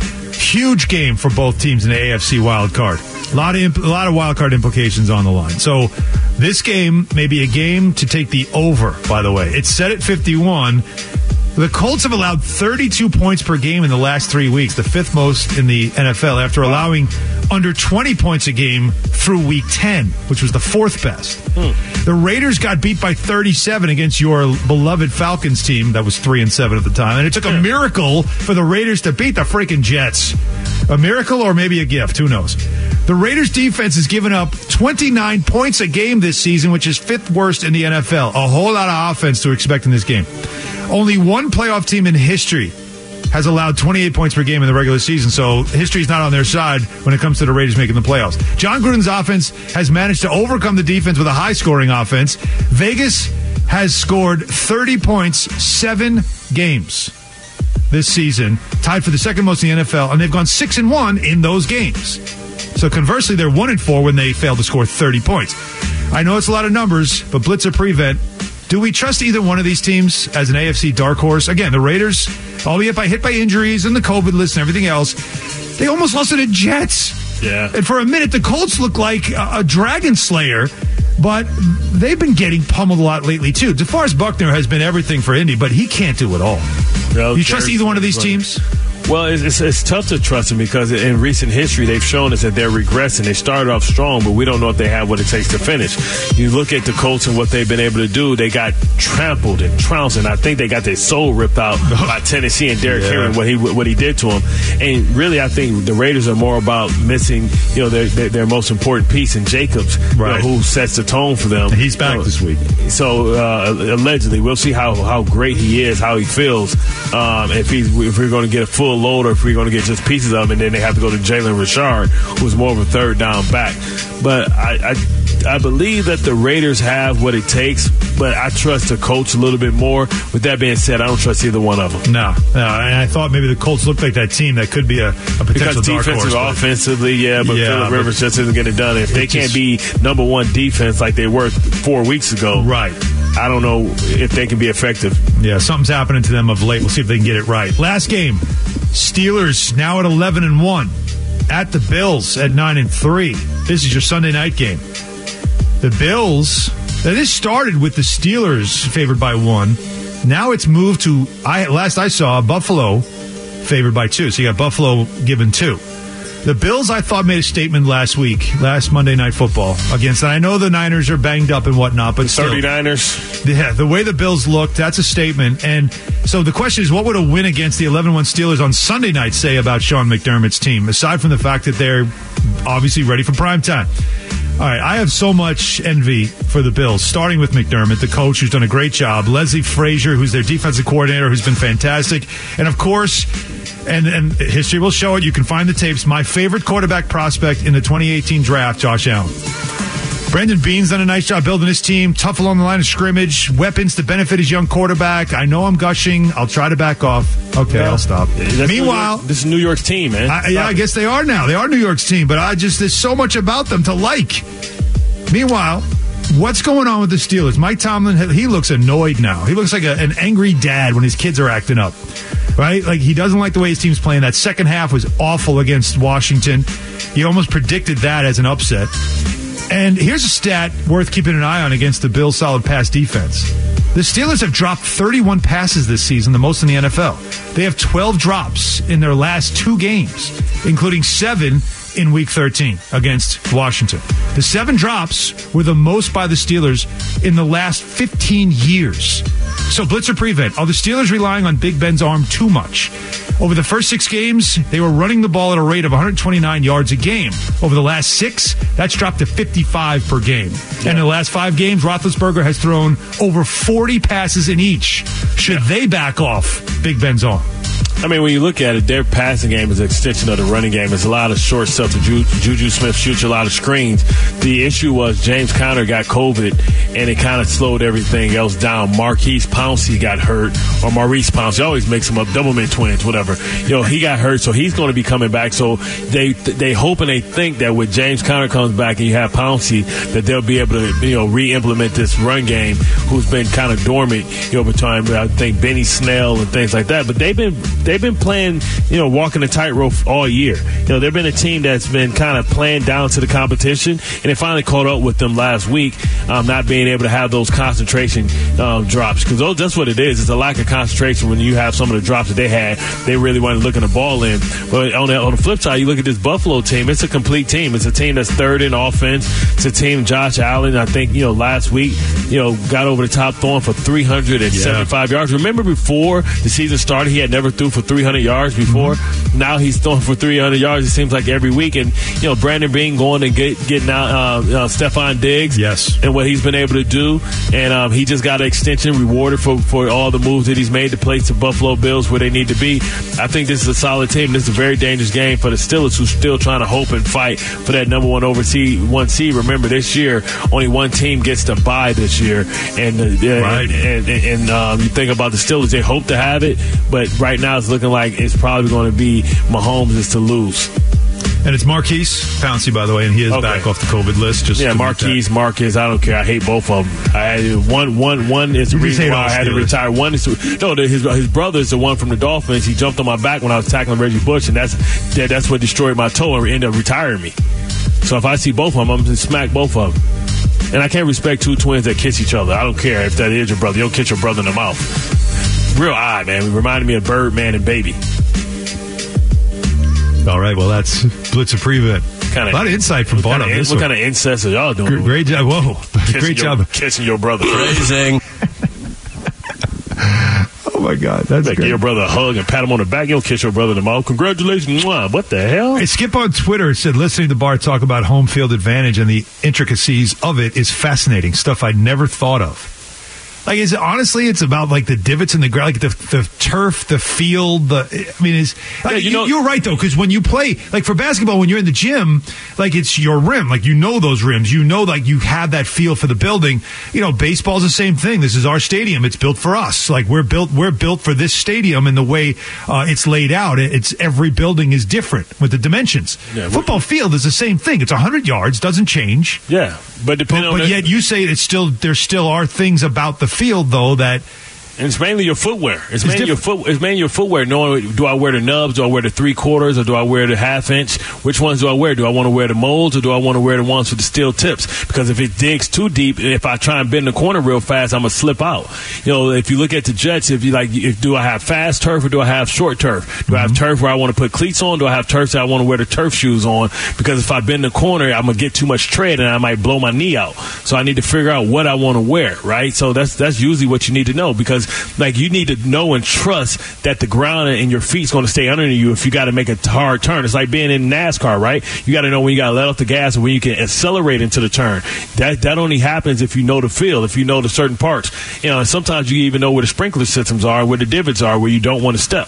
Huge game for both teams in the A F C wild card. A lot of imp- a lot of wild card implications on the line. So this game may be a game to take the over. By the way, it's set at fifty-one. The Colts have allowed thirty-two points per game in the last three weeks, the fifth most in the N F L, after allowing under twenty points a game through week ten, which was the fourth best. Hmm. The Raiders got beat by thirty-seven against your beloved Falcons team that was three and seven at the time, and it took a miracle for the Raiders to beat the freaking Jets. A miracle or maybe a gift, who knows? The Raiders defense has given up twenty-nine points a game this season, which is fifth worst in the N F L. A whole lot of offense to expect in this game. Only one playoff team in history has allowed twenty-eight points per game in the regular season, so history's not on their side when it comes to the Raiders making the playoffs. John Gruden's offense has managed to overcome the defense with a high-scoring offense. Vegas has scored thirty points, seven games this season, tied for the second most in the N F L, and they've gone six and one in those games. So conversely, they're one and four when they fail to score thirty points. I know it's a lot of numbers, but Blitzer Prevent. Do we trust either one of these teams as an A F C dark horse? Again, the Raiders, albeit by hit by injuries and the COVID list and everything else, they almost lost to the Jets. Yeah. And for a minute, the Colts look like a, a dragon slayer, but they've been getting pummeled a lot lately, too. DeForest Buckner has been everything for Indy, but he can't do it all. No, you trust either one of these teams? Well, it's, it's, it's tough to trust them because in recent history, they've shown us that they're regressing. They started off strong, but we don't know if they have what it takes to finish. You look at the Colts and what they've been able to do. They got trampled and trounced, and I think they got their soul ripped out by Tennessee and Derrick Yeah. Henry, what he what he did to them. And really, I think the Raiders are more about missing, you know, their their, their most important piece in Jacobs, Right. you know, who sets the tone for them. He's back You know, this week. So uh, allegedly, we'll see how, how great he is, how he feels. Um, if he if we're going to get a full load or if we're going to get just pieces of him, and then they have to go to Jalen Richard, who's more of a third down back. But I, I I believe that the Raiders have what it takes, but I trust the coach a little bit more. With that being said, I don't trust either one of them. No, no, and I thought maybe the Colts looked like that team that could be a, a potential Because dark defensive, horse. but- offensively, yeah, but Yeah, Phillip but Rivers just isn't getting it done. If they it can't just- be number one defense like they were four weeks ago, Right. I don't know if they can be effective. Yeah, something's happening to them of late. We'll see if they can get it right. Last game, Steelers now at eleven and one at the Bills at nine and three. This is your Sunday night game. The Bills. Now this started with the Steelers favored by one. Now it's moved to I last I saw Buffalo favored by two. So you got Buffalo given two. The Bills, I thought, made a statement last week, last Monday Night Football against. And I know the Niners are banged up and whatnot, but still, thirty-niners. yeah, the way the Bills look, that's a statement. And so the question is, what would a win against the eleven one Steelers on Sunday night say about Sean McDermott's team, aside from the fact that they're obviously ready for prime time? All right, I have so much envy for the Bills, starting with McDermott, the coach who's done a great job, Leslie Frazier, who's their defensive coordinator, who's been fantastic, and of course, and, and history will show it, you can find the tapes, my favorite quarterback prospect in the twenty eighteen draft, Josh Allen. Brandon Beane's done a nice job building his team, tough along the line of scrimmage, weapons to benefit his young quarterback. I know I'm gushing. I'll try to back off. Okay, Yeah. I'll stop. That's Meanwhile, New York, this is New York's team, man. I, yeah, I guess they are now. They are New York's team, but I just, there's so much about them to like. Meanwhile, what's going on with the Steelers? Mike Tomlin, he looks annoyed now. He looks like a, an angry dad when his kids are acting up, right? Like he doesn't like the way his team's playing. That second half was awful against Washington. He almost predicted that as an upset. And here's a stat worth keeping an eye on against the Bills' solid pass defense. The Steelers have dropped thirty-one passes this season, the most in the N F L. They have twelve drops in their last two games, including seven in Week thirteen against Washington. The seven drops were the most by the Steelers in the last fifteen years. So blitzer prevent. Are the Steelers relying on Big Ben's arm too much? Over the first six games, they were running the ball at a rate of one hundred twenty-nine yards a game. Over the last six, that's dropped to fifty-five per game. Yeah. And in the last five games, Roethlisberger has thrown over forty passes in each. Should yeah. they back off Big Ben's arm? I mean, when you look at it, their passing game is an extension of the running game. It's a lot of short stuff. The Ju- Juju Smith shoots a lot of screens. The issue was James Conner got COVID, and it kind of slowed everything else down. Marquise Pouncey got hurt, or Maurice Pouncey. Always makes them up, Doublemint twins, whatever. You know, he got hurt, so he's going to be coming back. So they they hope and they think that when James Conner comes back and you have Pouncey, that they'll be able to, you know, re-implement this run game, who's been kind of dormant, you know, over time. I think Benny Snell and things like that. But they've been they've been playing, you know, walking the tightrope all year. You know, they've been a team that's been kind of playing down to the competition, and it finally caught up with them last week, um, not being able to have those concentration um, drops. Because that's what it is. It's a lack of concentration when you have some of the drops that they had. They really weren't looking the ball in. But on the, on the flip side, you look at this Buffalo team, it's a complete team. It's a team that's third in offense. It's a team, Josh Allen, I think, you know, last week, you know, got over the top throwing for three hundred seventy-five yeah. yards. Remember before the season started, he had never threw for three hundred yards before. Mm-hmm. Now he's throwing for three hundred yards, it seems like, every week. And, you know, Brandon Beane going and get, getting out uh, uh, Stephon Diggs. Yes. And what he's been able to do. And um, he just got an extension rewarded for, for all the moves that he's made to place the Buffalo Bills where they need to be. I think this is a solid team. This is a very dangerous game for the Steelers, who's still trying to hope and fight for that number one overseas one seed. Remember, this year, only one team gets to bye this year. And, uh, right. and, and, and um, you think about the Steelers, they hope to have it. But right now it's looking like it's probably going to be Mahomes is to lose. And it's Marquise Pouncey, by the way, and he is okay. back off the COVID list. Just yeah, Marquise, Marcus. I don't care. I hate both of them. I had one, one, one is the you reason why I had to retire. One is to, no, his his brother is the one from the Dolphins. He jumped on my back when I was tackling Reggie Bush, and that's that, that's what destroyed my toe and ended up retiring me. So if I see both of them, I'm going to smack both of them. And I can't respect two twins that kiss each other. I don't care if that is your brother. You don't kiss your brother in the mouth. Real odd, man. It reminded me of Birdman and Baby. All right, well, that's Blitzer prevent. Kinda, a lot of insight from Bart on kinda, this What one. kind of incest are y'all doing? Great, great job. Whoa. Kissing Great your, job. Kissing your brother. Amazing. Oh, my God. That's like, great. give your brother a hug and pat him on the back. You don't kiss your brother in the mouth. Congratulations. Mwah. What the hell? Hey, Skip on Twitter said, listening to Bart talk about home field advantage and the intricacies of it is fascinating. Stuff I'd never thought of. Like, is it, honestly, it's about, like, the divots in the ground, like, the, the turf, the field, the, I mean, is, like, Yeah, you you know- you're right, though, because when you play, like, for basketball, when you're in the gym, like, it's your rim, like, you know those rims, you know, like, you have that feel for the building. You know, baseball's the same thing. This is our stadium. It's built for us. Like, we're built, we're built for this stadium and the way, uh, it's laid out. It, it's, every building is different with the dimensions. Yeah, Football field is the same thing. It's one hundred yards, doesn't change. Yeah, but depending But, on but the, yet you say it's still there still are things about the field though that And it's mainly your footwear. It's, It's mainly your foot. It's mainly your footwear. Knowing, do I wear the nubs? Do I wear the three quarters, or do I wear the half inch? Which ones do I wear? Do I want to wear the molds, or do I want to wear the ones with the steel tips? Because if it digs too deep, if I try and bend the corner real fast, I'm gonna slip out. You know, if you look at the Jets, if you like, if do I have fast turf or do I have short turf? Do I have turf where I want to put cleats on? Do I have turf that I want to wear the turf shoes on? Because if I bend the corner, I'm gonna get too much tread and I might blow my knee out. So I need to figure out what I want to wear. Right. So that's that's usually what you need to know, because like you need to know and trust that the ground and your feet's going to stay under you if you got to make a hard turn. It's like being in NASCAR, right? You got to know when you got to let off the gas and when you can accelerate into the turn. That that only happens if you know the field, if you know the certain parts. You know, and sometimes you even know where the sprinkler systems are, where the divots are, where you don't want to step.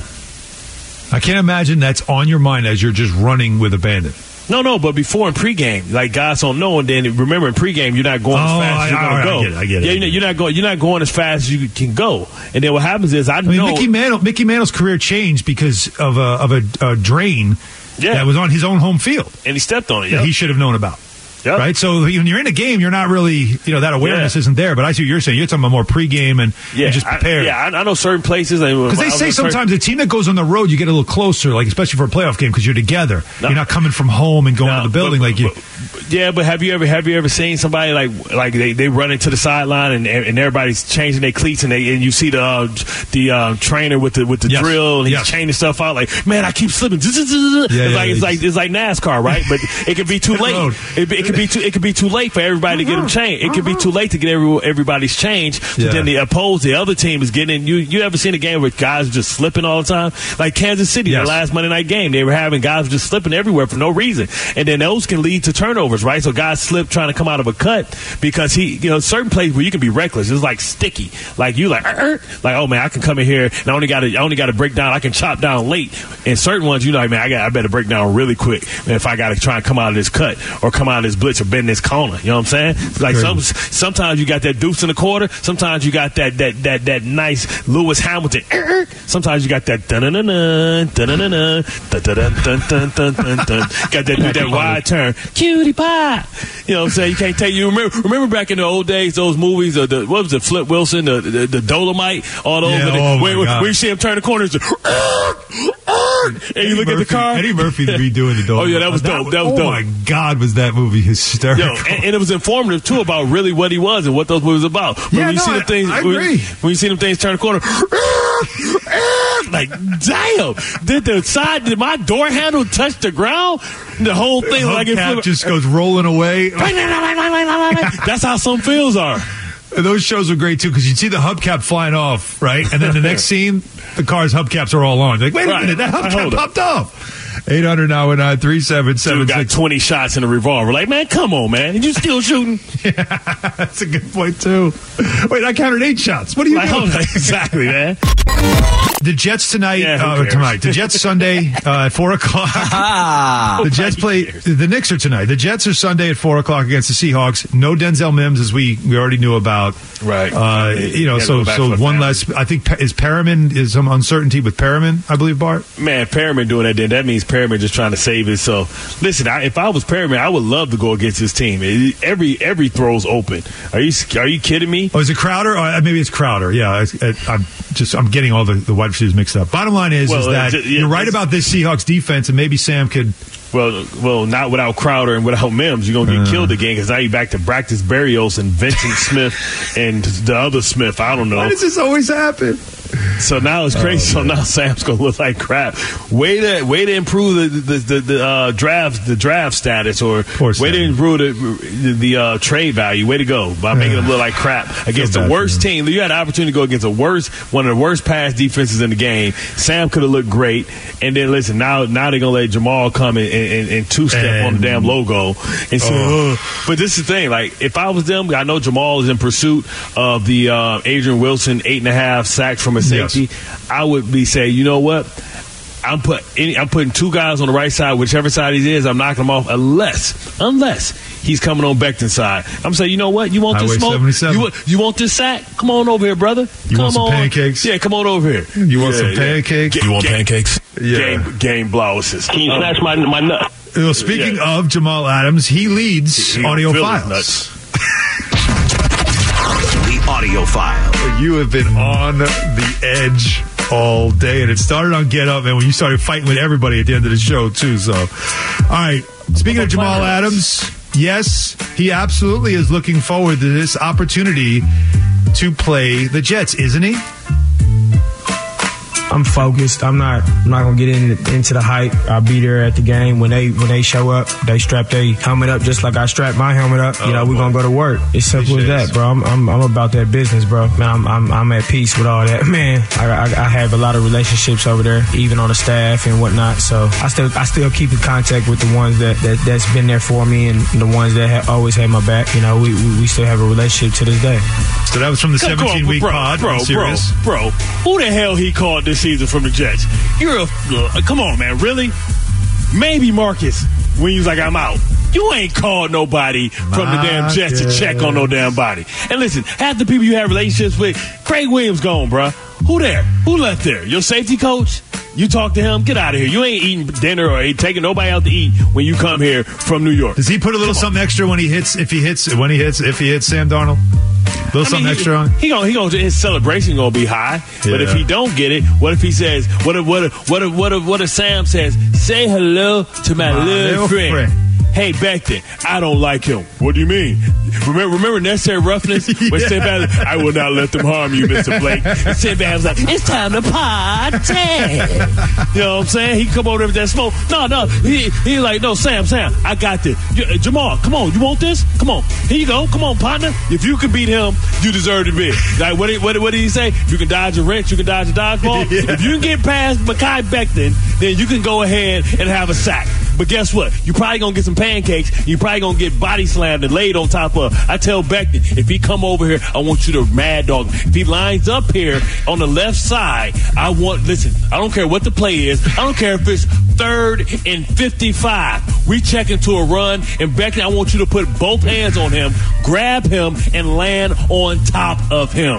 I can't imagine that's on your mind as you're just running with abandon. No, no, but before in pregame, like guys don't know, and then remember in pregame, you're not going Oh, as fast as you're I- going to I go. get it, I get it, Yeah, I you're get not- you're not going. You're not going as fast as you can go. And then what happens is I, I mean, know. Mickey Mantle, Mickey Mantle's career changed because of a of a, a drain Yeah. that was on his own home field and he stepped on it. that Yep. he should have known about. Yep. Right, so when you're in a game, you're not really, you know, that awareness Yeah. isn't there. But I see what you're saying. You're talking about more pregame and, Yeah, and just prepare. I, yeah, I, I know certain places Because they say sometimes a team that goes on the road, you get a little closer, like especially for a playoff game, because you're together. No. You're not coming from home and going No, to the building but- like you. but- Yeah, but have you ever have you ever seen somebody like like they, they run into the sideline and and everybody's changing their cleats and they and you see the uh, the uh, trainer with the with the Yes. drill and he's Yes. changing stuff out like, man, I keep slipping. It's yeah, like it's yeah. like it's like NASCAR, right? But it could be too Pit late. road. It, it could be too it could be too late for everybody to get them changed. It could be too late to get every, everybody's changed. So Yeah. then the opposed the other team is getting you. You ever seen a game where guys just slipping all the time? Like Kansas City, Yes. the last Monday night game, they were having guys just slipping everywhere for no reason, and then those can lead to turnovers, right? So guys slip trying to come out of a cut because he, you know, certain places where you can be reckless. It's like sticky, like you like, er, er, like oh man, I can come in here and I only got to, I only got to break down. I can chop down late. And certain ones, you know, like man, I got, I better break down really quick if I got to try and come out of this cut or come out of this blitz or bend this corner. You know what I'm saying? Like some, sometimes you got that deuce in the quarter. Sometimes you got that that that that nice Lewis Hamilton. Er, er. Sometimes you got that dun dun dun dun dun dun dun dun dun dun dun dun dun. Got that that wide turn, cutie pie. You know what I'm saying? You can't take you remember remember back in the old days those movies uh, the what was it Flip Wilson the the, the Dolomite all those Yeah, where, oh my where, where, God. where you see him turn the corners and you look Murphy, at the car. Eddie Murphy to be doing the dope. Oh yeah, that was dope. That was oh dope. my God, was that movie hysterical? Yo, and, and it was informative too about really what he was and what those movies about. When Yeah, you no, see I- them things, I when, agree. when you see them things turn the corner, like damn, did the side, did my door handle touch the ground? The whole thing The like it hubcap flew- just goes rolling away. That's how some feels are. Those shows are great too because you see the hubcap flying off, right? And then the next scene, the car's hubcaps are all on. You're like, wait Right. a minute, that Hold hubcap up. popped off. eight hundred now and nine three seven seven Dude got six. twenty shots in a revolver. Like, man, come on, man. You still shooting? That's a good point too. Wait, I counted eight shots. What are you Like, doing? hold on. Exactly, man. The Jets tonight, Yeah, who uh, cares? tonight. The Jets Sunday uh, at four o'clock. the Jets play. The Knicks are tonight. The Jets are Sunday at four o'clock against the Seahawks. No Denzel Mims, as we, we already knew about. Right. Uh, you know, Gotta so go back so for the one family. less. I think is Perriman is some uncertainty with Perriman. I believe Bart. Man, Perriman doing that, then that means Perriman just trying to save himself. Listen, I, if I was Perriman, I would love to go against his team. It- every every throw's open. Are you are you kidding me? Oh, is it Crowder? Or maybe it's Crowder. Yeah, I, I, I'm just I'm getting all the, the wide receivers mixed up. Bottom line is, Well, is that uh, yeah, you're right it's- about this Seahawks defense, and maybe Sam could. Well, well, not without Crowder and without Mims. You're gonna get Uh. killed again because now you're back to Bractus Berrios and Vincent Smith and the other Smith. I don't know. Why does this always happen? So now it's crazy. Oh, so now Sam's gonna look like crap. Way to way to improve the the the, the uh, draft the draft status, or way to improve the the, the uh, trade value. Way to go by making him look like crap against the worst team. You had an opportunity to go against the worst one of the worst pass defenses in the game. Sam could have looked great, and then listen now now they're gonna let Jamal come and, and, and two step on the damn logo and say, oh. oh. But this is the thing. Like if I was them, I know Jamal is in pursuit of the uh, Adrian Wilson eight and a half sacks from a safety. Yes. I would be saying, you know what? I'm put any, I'm putting two guys on the right side, whichever side he is. I'm knocking them off, unless unless he's coming on Becton's side. I'm saying, you know what? You want this smoke? You, you want this sack? Come on over here, brother. You come want some on. pancakes? Yeah, come on over here. You want yeah, some yeah. pancakes? G- you want game, pancakes? Yeah. Game game blouses. Can you um, snatch my my nut? Well, speaking yeah. of Jamal Adams, he leads he, Audio Files. The Audio File. You have been on the edge all day, and it started on Get Up, and when you started fighting with everybody at the end of the show, too. So, all right. Speaking of Jamal Adams, yes, he absolutely is looking forward to this opportunity to play the Jets, isn't he? I'm focused. I'm not. I'm not gonna get in, into the hype. I'll be there at the game when they when they show up. They strap their helmet up just like I strap my helmet up. You oh, know, we're gonna go to work. It's simple as that, bro. I'm, I'm I'm about that business, bro. Man, I'm I'm, I'm at peace with all that. Man, I, I I have a lot of relationships over there, even on the staff and whatnot. So I still I still keep in contact with the ones that, that that's been there for me and the ones that have always had my back. You know, we we, we still have a relationship to this day. So that was from the seventeen week pod. Bro, bro, bro. Who the hell he called this season from the Jets? You're a uh, come on, man. Really? Maybe Marcus when he was like, I'm out. You ain't called nobody from the damn Jets to check on no damn body. And listen, half the people you have relationships with, Craig Williams gone, bro. Who there? Who left there? Your safety coach? You talk to him, get out of here. You ain't eating dinner or ain't taking nobody out to eat when you come here from New York. Does he put a little something extra when he hits, if he hits, when he hits, if he hits Sam Darnold? A little I something mean, extra he, on? He gonna, he gonna, his celebration gonna be high. Yeah. But if he don't get it, what if he says, what if, what if, what if, what if, what if Sam says, say hello to my, my little, little friend. friend. Hey, Becton, I don't like him. What do you mean? Remember, remember Necessary Roughness? yeah. When Sinbad, I will not let them harm you, Mister Blake. And Sinbad was like, it's time to party. You know what I'm saying? He come over there with that smoke. No, no. He he like, no, Sam, Sam, I got this. You, Jamal, come on. You want this? Come on. Here you go. Come on, partner. If you can beat him, you deserve to be. Like, what did, what, what did he say? You can dodge a wrench. You can dodge a dodgeball. yeah. If you can get past Mekhi Becton, then you can go ahead and have a sack. But guess what? You probably going to get some pancakes. You probably going to get body slammed and laid on top of. I tell Becton, if he come over here, I want you to mad dog him. If he lines up here on the left side, I want, listen, I don't care what the play is. I don't care if it's third and fifty-five. We check into a run, and Becton, I want you to put both hands on him, grab him, and land on top of him.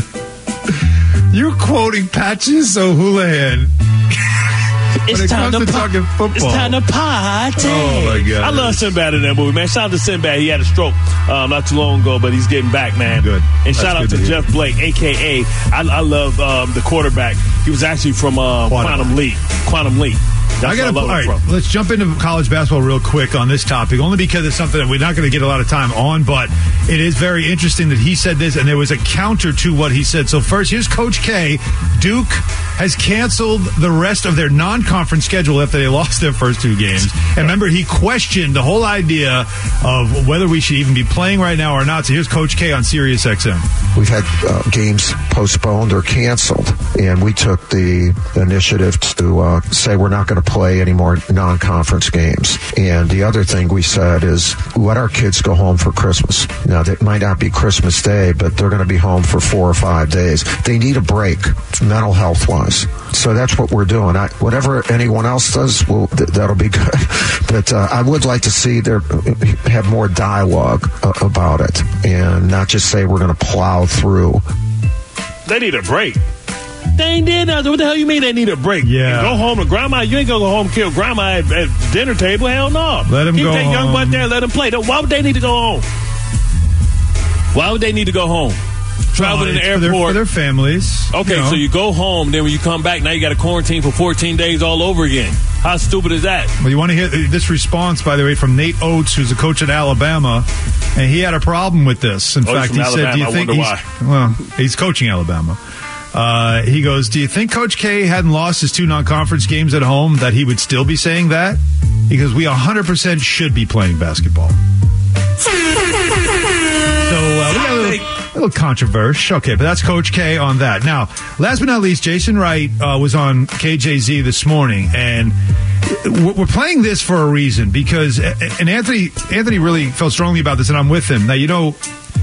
You're quoting Patches O'Houlihan. It's it time, to to po- it's time to party. Oh, my God. I love Sinbad in that movie, man. Shout out to Sinbad. He had a stroke um, not too long ago, but he's getting back, man. Good. And That's shout out to, to Jeff Blake, a k a. I, I love um, the quarterback. He was actually from uh, Quantum. Quantum Leap. Quantum Leap. That's I gotta, I all right, from. Let's jump into college basketball real quick on this topic, only because it's something that we're not going to get a lot of time on, but it is very interesting that he said this, and there was a counter to what he said. So first, here's Coach K. Duke has canceled the rest of their non-conference schedule after they lost their first two games. And remember, he questioned the whole idea of whether we should even be playing right now or not. So here's Coach K on Sirius X M. We've had uh, games postponed or canceled, and we took the initiative to uh, say we're not going to play any more non-conference games. And the other thing we said is let our kids go home for Christmas. Now, it might not be Christmas Day, but they're going to be home for four or five days. They need a break, mental health-wise. So that's what we're doing. I, whatever anyone else does, well, th- that'll be good. But uh, I would like to see there have more dialogue uh, about it and not just say we're going to plow through. They need a break. They ain't did nothing. What the hell you mean they need a break? Yeah. And go home to grandma. You ain't gonna go home and kill grandma at, at dinner table. Hell no. Let him Keep go that home. young butt there. Let him play. Why would they need to go home? Why would they need to go home? Travel well, in the airport. For their, for their families. Okay, you know. So you go home. Then when you come back, now you got to quarantine for fourteen days all over again. How stupid is that? Well, you want to hear this response, by the way, from Nate Oates, who's a coach at Alabama, and he had a problem with this. In oh, fact, he Alabama. said, "Do you I think wonder he's why. well? He's coaching Alabama." Uh, he goes, do you think Coach K hadn't lost his two non-conference games at home that he would still be saying that? Because we one hundred percent should be playing basketball. So uh, we got a little, a little controversial. Okay, but that's Coach K on that. Now, last but not least, Jason Wright uh, was on K J Z this morning, and we're playing this for a reason because, and Anthony Anthony really felt strongly about this, and I'm with him. Now, you know,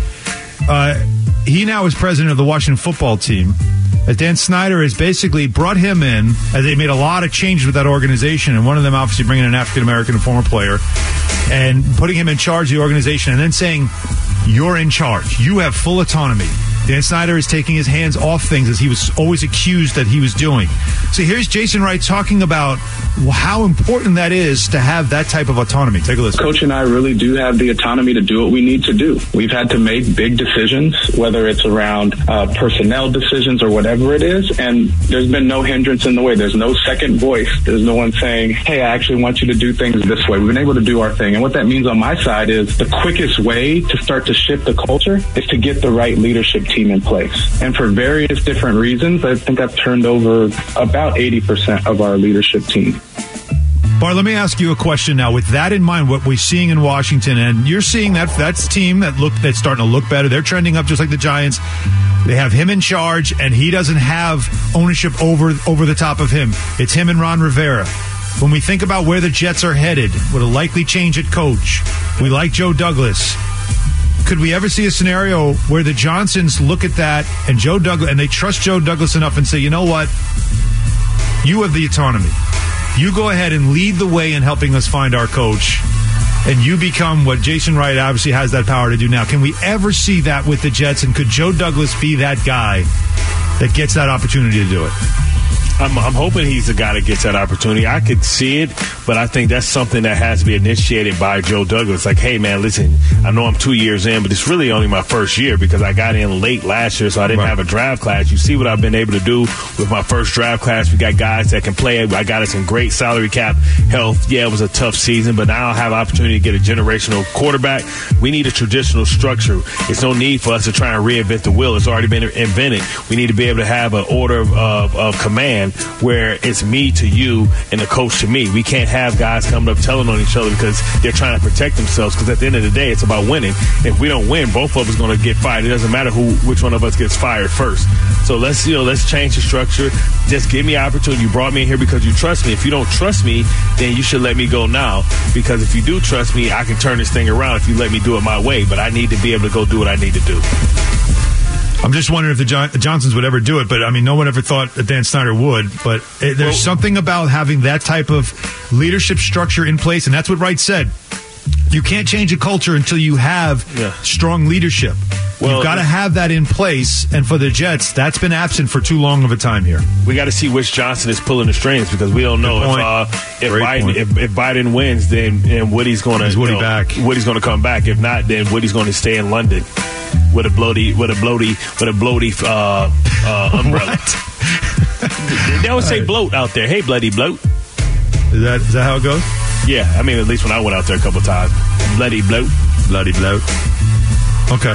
uh, he now is president of the Washington football team. As Dan Snyder has basically brought him in, as they made a lot of changes with that organization, and one of them obviously bringing an African-American former player, and putting him in charge of the organization, and then saying, you're in charge. You have full autonomy. Dan Snyder is taking his hands off things as he was always accused that he was doing. So here's Jason Wright talking about how important that is to have that type of autonomy. Take a listen. Coach and I really do have the autonomy to do what we need to do. We've had to make big decisions, whether it's around uh, personnel decisions or whatever it is, and there's been no hindrance in the way. There's no second voice. There's no one saying, hey, I actually want you to do things this way. We've been able to do our thing. And what that means on my side is the quickest way to start to shift the culture is to get the right leadership team in place. And for various different reasons, I think I've turned over about eighty percent of our leadership team. Bart, let me ask you a question now. With that in mind, what we're seeing in Washington, and you're seeing that that's team that look that's starting to look better. They're trending up just like the Giants. They have him in charge, and he doesn't have ownership over over the top of him. It's him and Ron Rivera. When we think about where the Jets are headed, with a likely change at coach, we like Joe Douglas. Could we ever see a scenario where the Johnsons look at that and Joe Douglas and they trust Joe Douglas enough and say, you know what? You have the autonomy. You go ahead and lead the way in helping us find our coach, and you become what Jason Wright obviously has that power to do now. Can we ever see that with the Jets, and could Joe Douglas be that guy that gets that opportunity to do it? I'm, I'm hoping he's the guy that gets that opportunity. I could see it, but I think that's something that has to be initiated by Joe Douglas. Like, hey, man, listen, I know I'm two years in, but it's really only my first year because I got in late last year, so I didn't right. have a draft class. You see what I've been able to do with my first draft class. We got guys that can play. I got us in great salary cap health. Yeah, it was a tough season, but now I have an opportunity to get a generational quarterback. We need a traditional structure. It's no need for us to try and reinvent the wheel. It's already been invented. We need to be able to have an order of, of, of command where it's me to you and the coach to me. We can't have guys coming up telling on each other because they're trying to protect themselves, because at the end of the day, it's about winning. If we don't win, both of us are going to get fired. It doesn't matter who, which one of us gets fired first. So let's, you know, let's change the structure. Just give me an opportunity. You brought me in here because you trust me. If you don't trust me, then you should let me go now, because if you do trust me, I can turn this thing around if you let me do it my way. But I need to be able to go do what I need to do. I'm just wondering if the, John- the Johnsons would ever do it, but I mean, no one ever thought that Dan Snyder would. But it, there's well, something about having that type of leadership structure in place, and that's what Wright said. You can't change a culture until you have yeah. strong leadership. Well, You've got to have that in place, and for the Jets, that's been absent for too long of a time here. We got to see which Johnson is pulling the strings, because we don't know if uh, if Biden if, if Biden wins, then and Woody's going to Woody you know, back. Woody's going to come back. If not, then Woody's going to stay in London with a bloaty with a bloaty with a bloaty uh, uh, umbrella. They always say bloat out there. Hey, bloody bloat. Is that is that how it goes? Yeah, I mean, at least when I went out there a couple of times. Bloody bloat. Bloody bloat. Okay.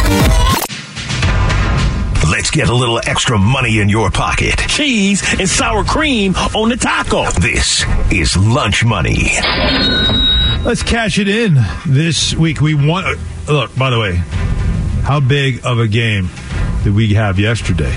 Let's get a little extra money in your pocket. Cheese and sour cream on the taco. This is Lunch Money. Let's cash it in this week. We want. Look, by the way, how big of a game did we have yesterday?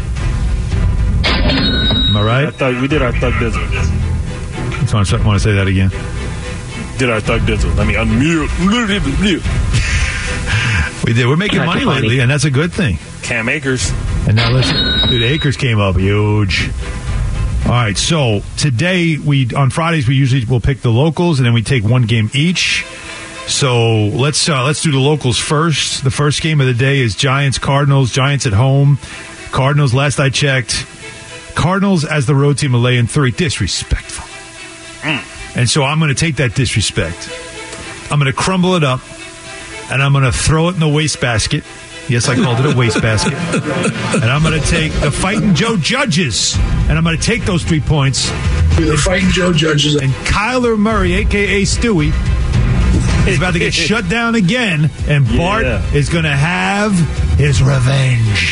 Am I right? I thought we did our Thug Dizzle. I want to say that again. Did our Thug Dizzle. Let me unmute. We did. We're making money lately, and that's a good thing. Cam Akers. And now listen, dude, Akers came up huge. All right, so today, we on Fridays, we usually will pick the locals, and then we take one game each. So let's uh, let's do the locals first. The first game of the day is Giants-Cardinals. Giants at home. Cardinals, last I checked, Cardinals as the road team are laying three. Disrespectful. Mm. And so I'm going to take that disrespect. I'm going to crumble it up, and I'm going to throw it in the wastebasket. Yes, I called it a wastebasket. And I'm going to take the Fighting Joe Judges, and I'm going to take those three points. The Fighting Joe Judges. And Kyler Murray, a k a. Stewie, is about to get shut down again, and Bart yeah. is going to have his revenge.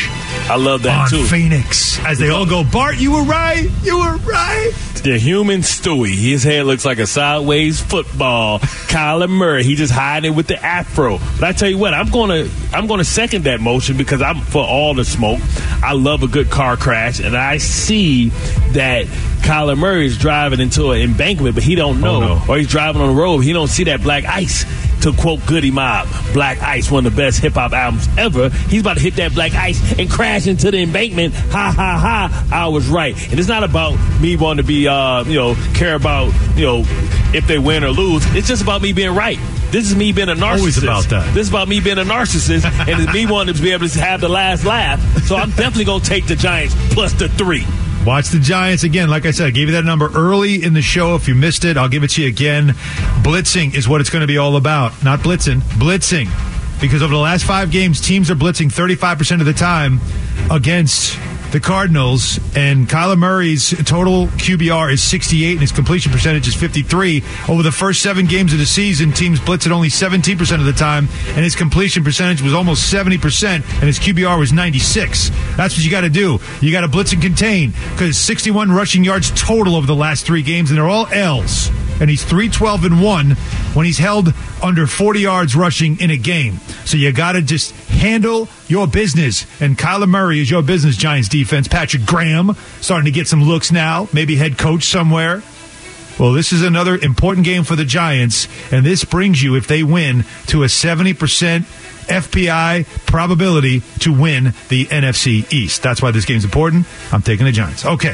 I love that, on too. Phoenix. As they all go, Bart, you were right. You were right. The human Stewie. His head looks like a sideways football. Kyler Murray. He just hiding with the afro. But I tell you what, I'm gonna I'm gonna second that motion because I'm for all the smoke. I love a good car crash, and I see that Kyler Murray is driving into an embankment, but he don't know, oh, no. or he's driving on the road. He don't see that black ice. To quote Goody Mob, Black Ice, one of the best hip-hop albums ever. He's about to hit that black ice and crash into the embankment. Ha, ha, ha. I was right. And it's not about me wanting to be, uh, you know, care about, you know, if they win or lose. It's just about me being right. This is me being a narcissist. Always about that. This is about me being a narcissist, and it's me wanting to be able to have the last laugh. So I'm definitely going to take the Giants plus the three. Watch the Giants again. Like I said, I gave you that number early in the show. If you missed it, I'll give it to you again. Blitzing is what it's going to be all about. Not blitzing, blitzing. Because over the last five games, teams are blitzing thirty-five percent of the time against the Cardinals. And Kyler Murray's total Q B R is sixty-eight and his completion percentage is fifty-three. Over the first seven games of the season, teams blitzed only seventeen percent of the time, and his completion percentage was almost seventy percent, and his Q B R was ninety-six. That's what you got to do. You got to blitz and contain, because sixty-one rushing yards total over the last three games, and they're all L's. And he's three twelve and one when he's held under forty yards rushing in a game. So you got to just handle your business. And Kyler Murray is your business, Giants defense. Patrick Graham starting to get some looks now, maybe head coach somewhere. Well, this is another important game for the Giants, and this brings you, if they win, to a seventy percent F P I probability to win the N F C East. That's why this game's important. I'm taking the Giants. Okay.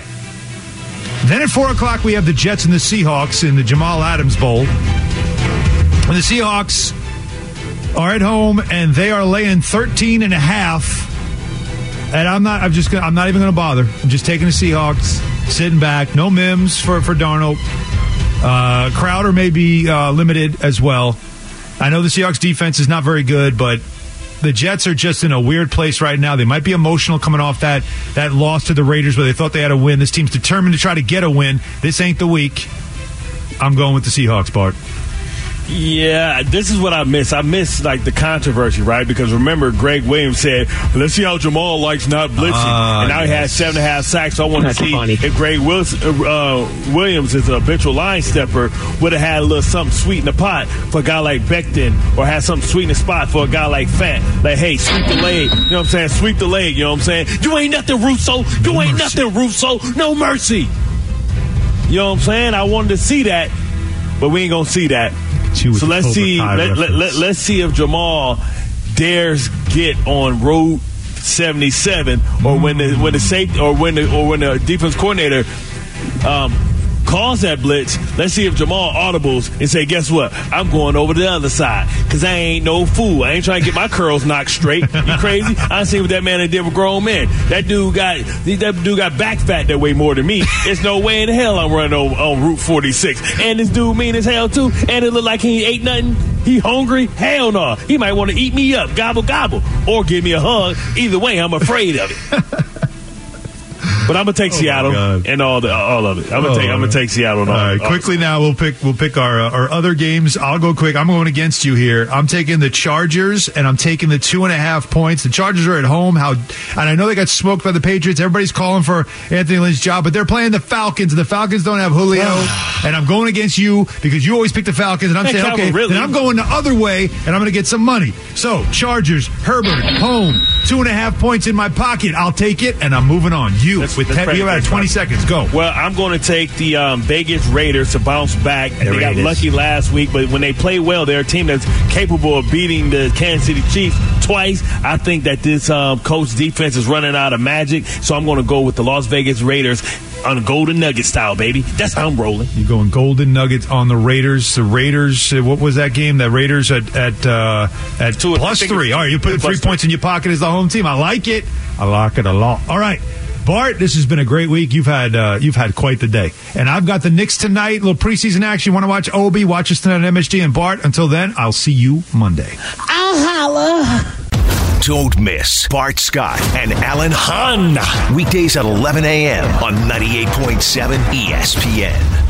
Then at four o'clock, we have the Jets and the Seahawks in the Jamal Adams Bowl. And the Seahawks are at home, and they are laying thirteen and a half. And I'm not. I'm just. Gonna, I'm not even going to bother. I'm just taking the Seahawks, sitting back. No Mims for for Darnold. Uh, Crowder may be uh, limited as well. I know the Seahawks defense is not very good, but the Jets are just in a weird place right now. They might be emotional coming off that, that loss to the Raiders where they thought they had a win. This team's determined to try to get a win. This ain't the week. I'm going with the Seahawks, Bart. Yeah, this is what I miss. I miss, like, the controversy, right? Because remember, Greg Williams said, let's see how Jamal likes not blitzing. Uh, and now yes. he has seven and a half sacks. So I want to see funny. if Greg Wilson, uh, Williams, as a habitual line stepper, would have had a little something sweet in the pot for a guy like Becton, or had something sweet in the spot for a guy like Fant. Like, hey, sweep the leg. You know what I'm saying? Sweep the leg. You know what I'm saying? You ain't nothing, Russo. You No ain't mercy. nothing, Russo. No mercy. You know what I'm saying? I wanted to see that, but we ain't going to see that. So let's see. Let, let, let, let's see if Jamal dares get on road seventy-seven, or when the when the safety or when the or when the defense coordinator um, calls that blitz. Let's see if Jamal audibles and say, "Guess what? I'm going over to the other side because I ain't no fool. I ain't trying to get my curls knocked straight. You crazy? I seen what that man did with grown men. That dude got that dude got back fat that way more than me. There's no way in hell I'm running on, on Route forty-six. And this dude mean as hell too. And it look like he ain't ate nothing. He hungry? Hell no. He might want to eat me up, gobble gobble, or give me a hug. Either way, I'm afraid of it." But I'm gonna take oh Seattle and all the all of it. I'm gonna oh, take I'm gonna take Seattle. And all, all right, all quickly now we'll pick we'll pick our uh, our other games. I'll go quick. I'm going against you here. I'm taking the Chargers and I'm taking the two and a half points. The Chargers are at home. How and I know they got smoked by the Patriots. Everybody's calling for Anthony Lynn's job, but they're playing the Falcons. And the Falcons don't have Julio, and I'm going against you because you always pick the Falcons. And I'm hey, saying, Calvin, okay, really? Then I'm going the other way, and I'm going to get some money. So Chargers, Herbert, home, two and a half points in my pocket. I'll take it, and I'm moving on. You that's, with that's ten, you got twenty seconds. Go. Well, I'm going to take the um, Vegas Raiders to bounce back. The they Raiders. got lucky last week, but when they play well, they're a team that's capable of beating the Kansas City Chiefs twice. I think that this um, coach defense is running out of magic, so I'm going to go with the Las Vegas Raiders on a Golden Nugget style, baby. That's how I'm rolling. You're going Golden Nuggets on the Raiders. The Raiders, uh, what was that game? The Raiders at at uh, at Two, plus three. All right, you put three points in your pocket as the home team. I like it. I like it a lot. All right. Bart, this has been a great week. You've had uh, you've had quite the day. And I've got the Knicks tonight, little preseason action. Want to watch Obi? Watch us tonight on M S G. And Bart, until then, I'll see you Monday. I'll holla. Don't miss Bart Scott and Alan Hahn. Weekdays at eleven a.m. on ninety-eight point seven E S P N.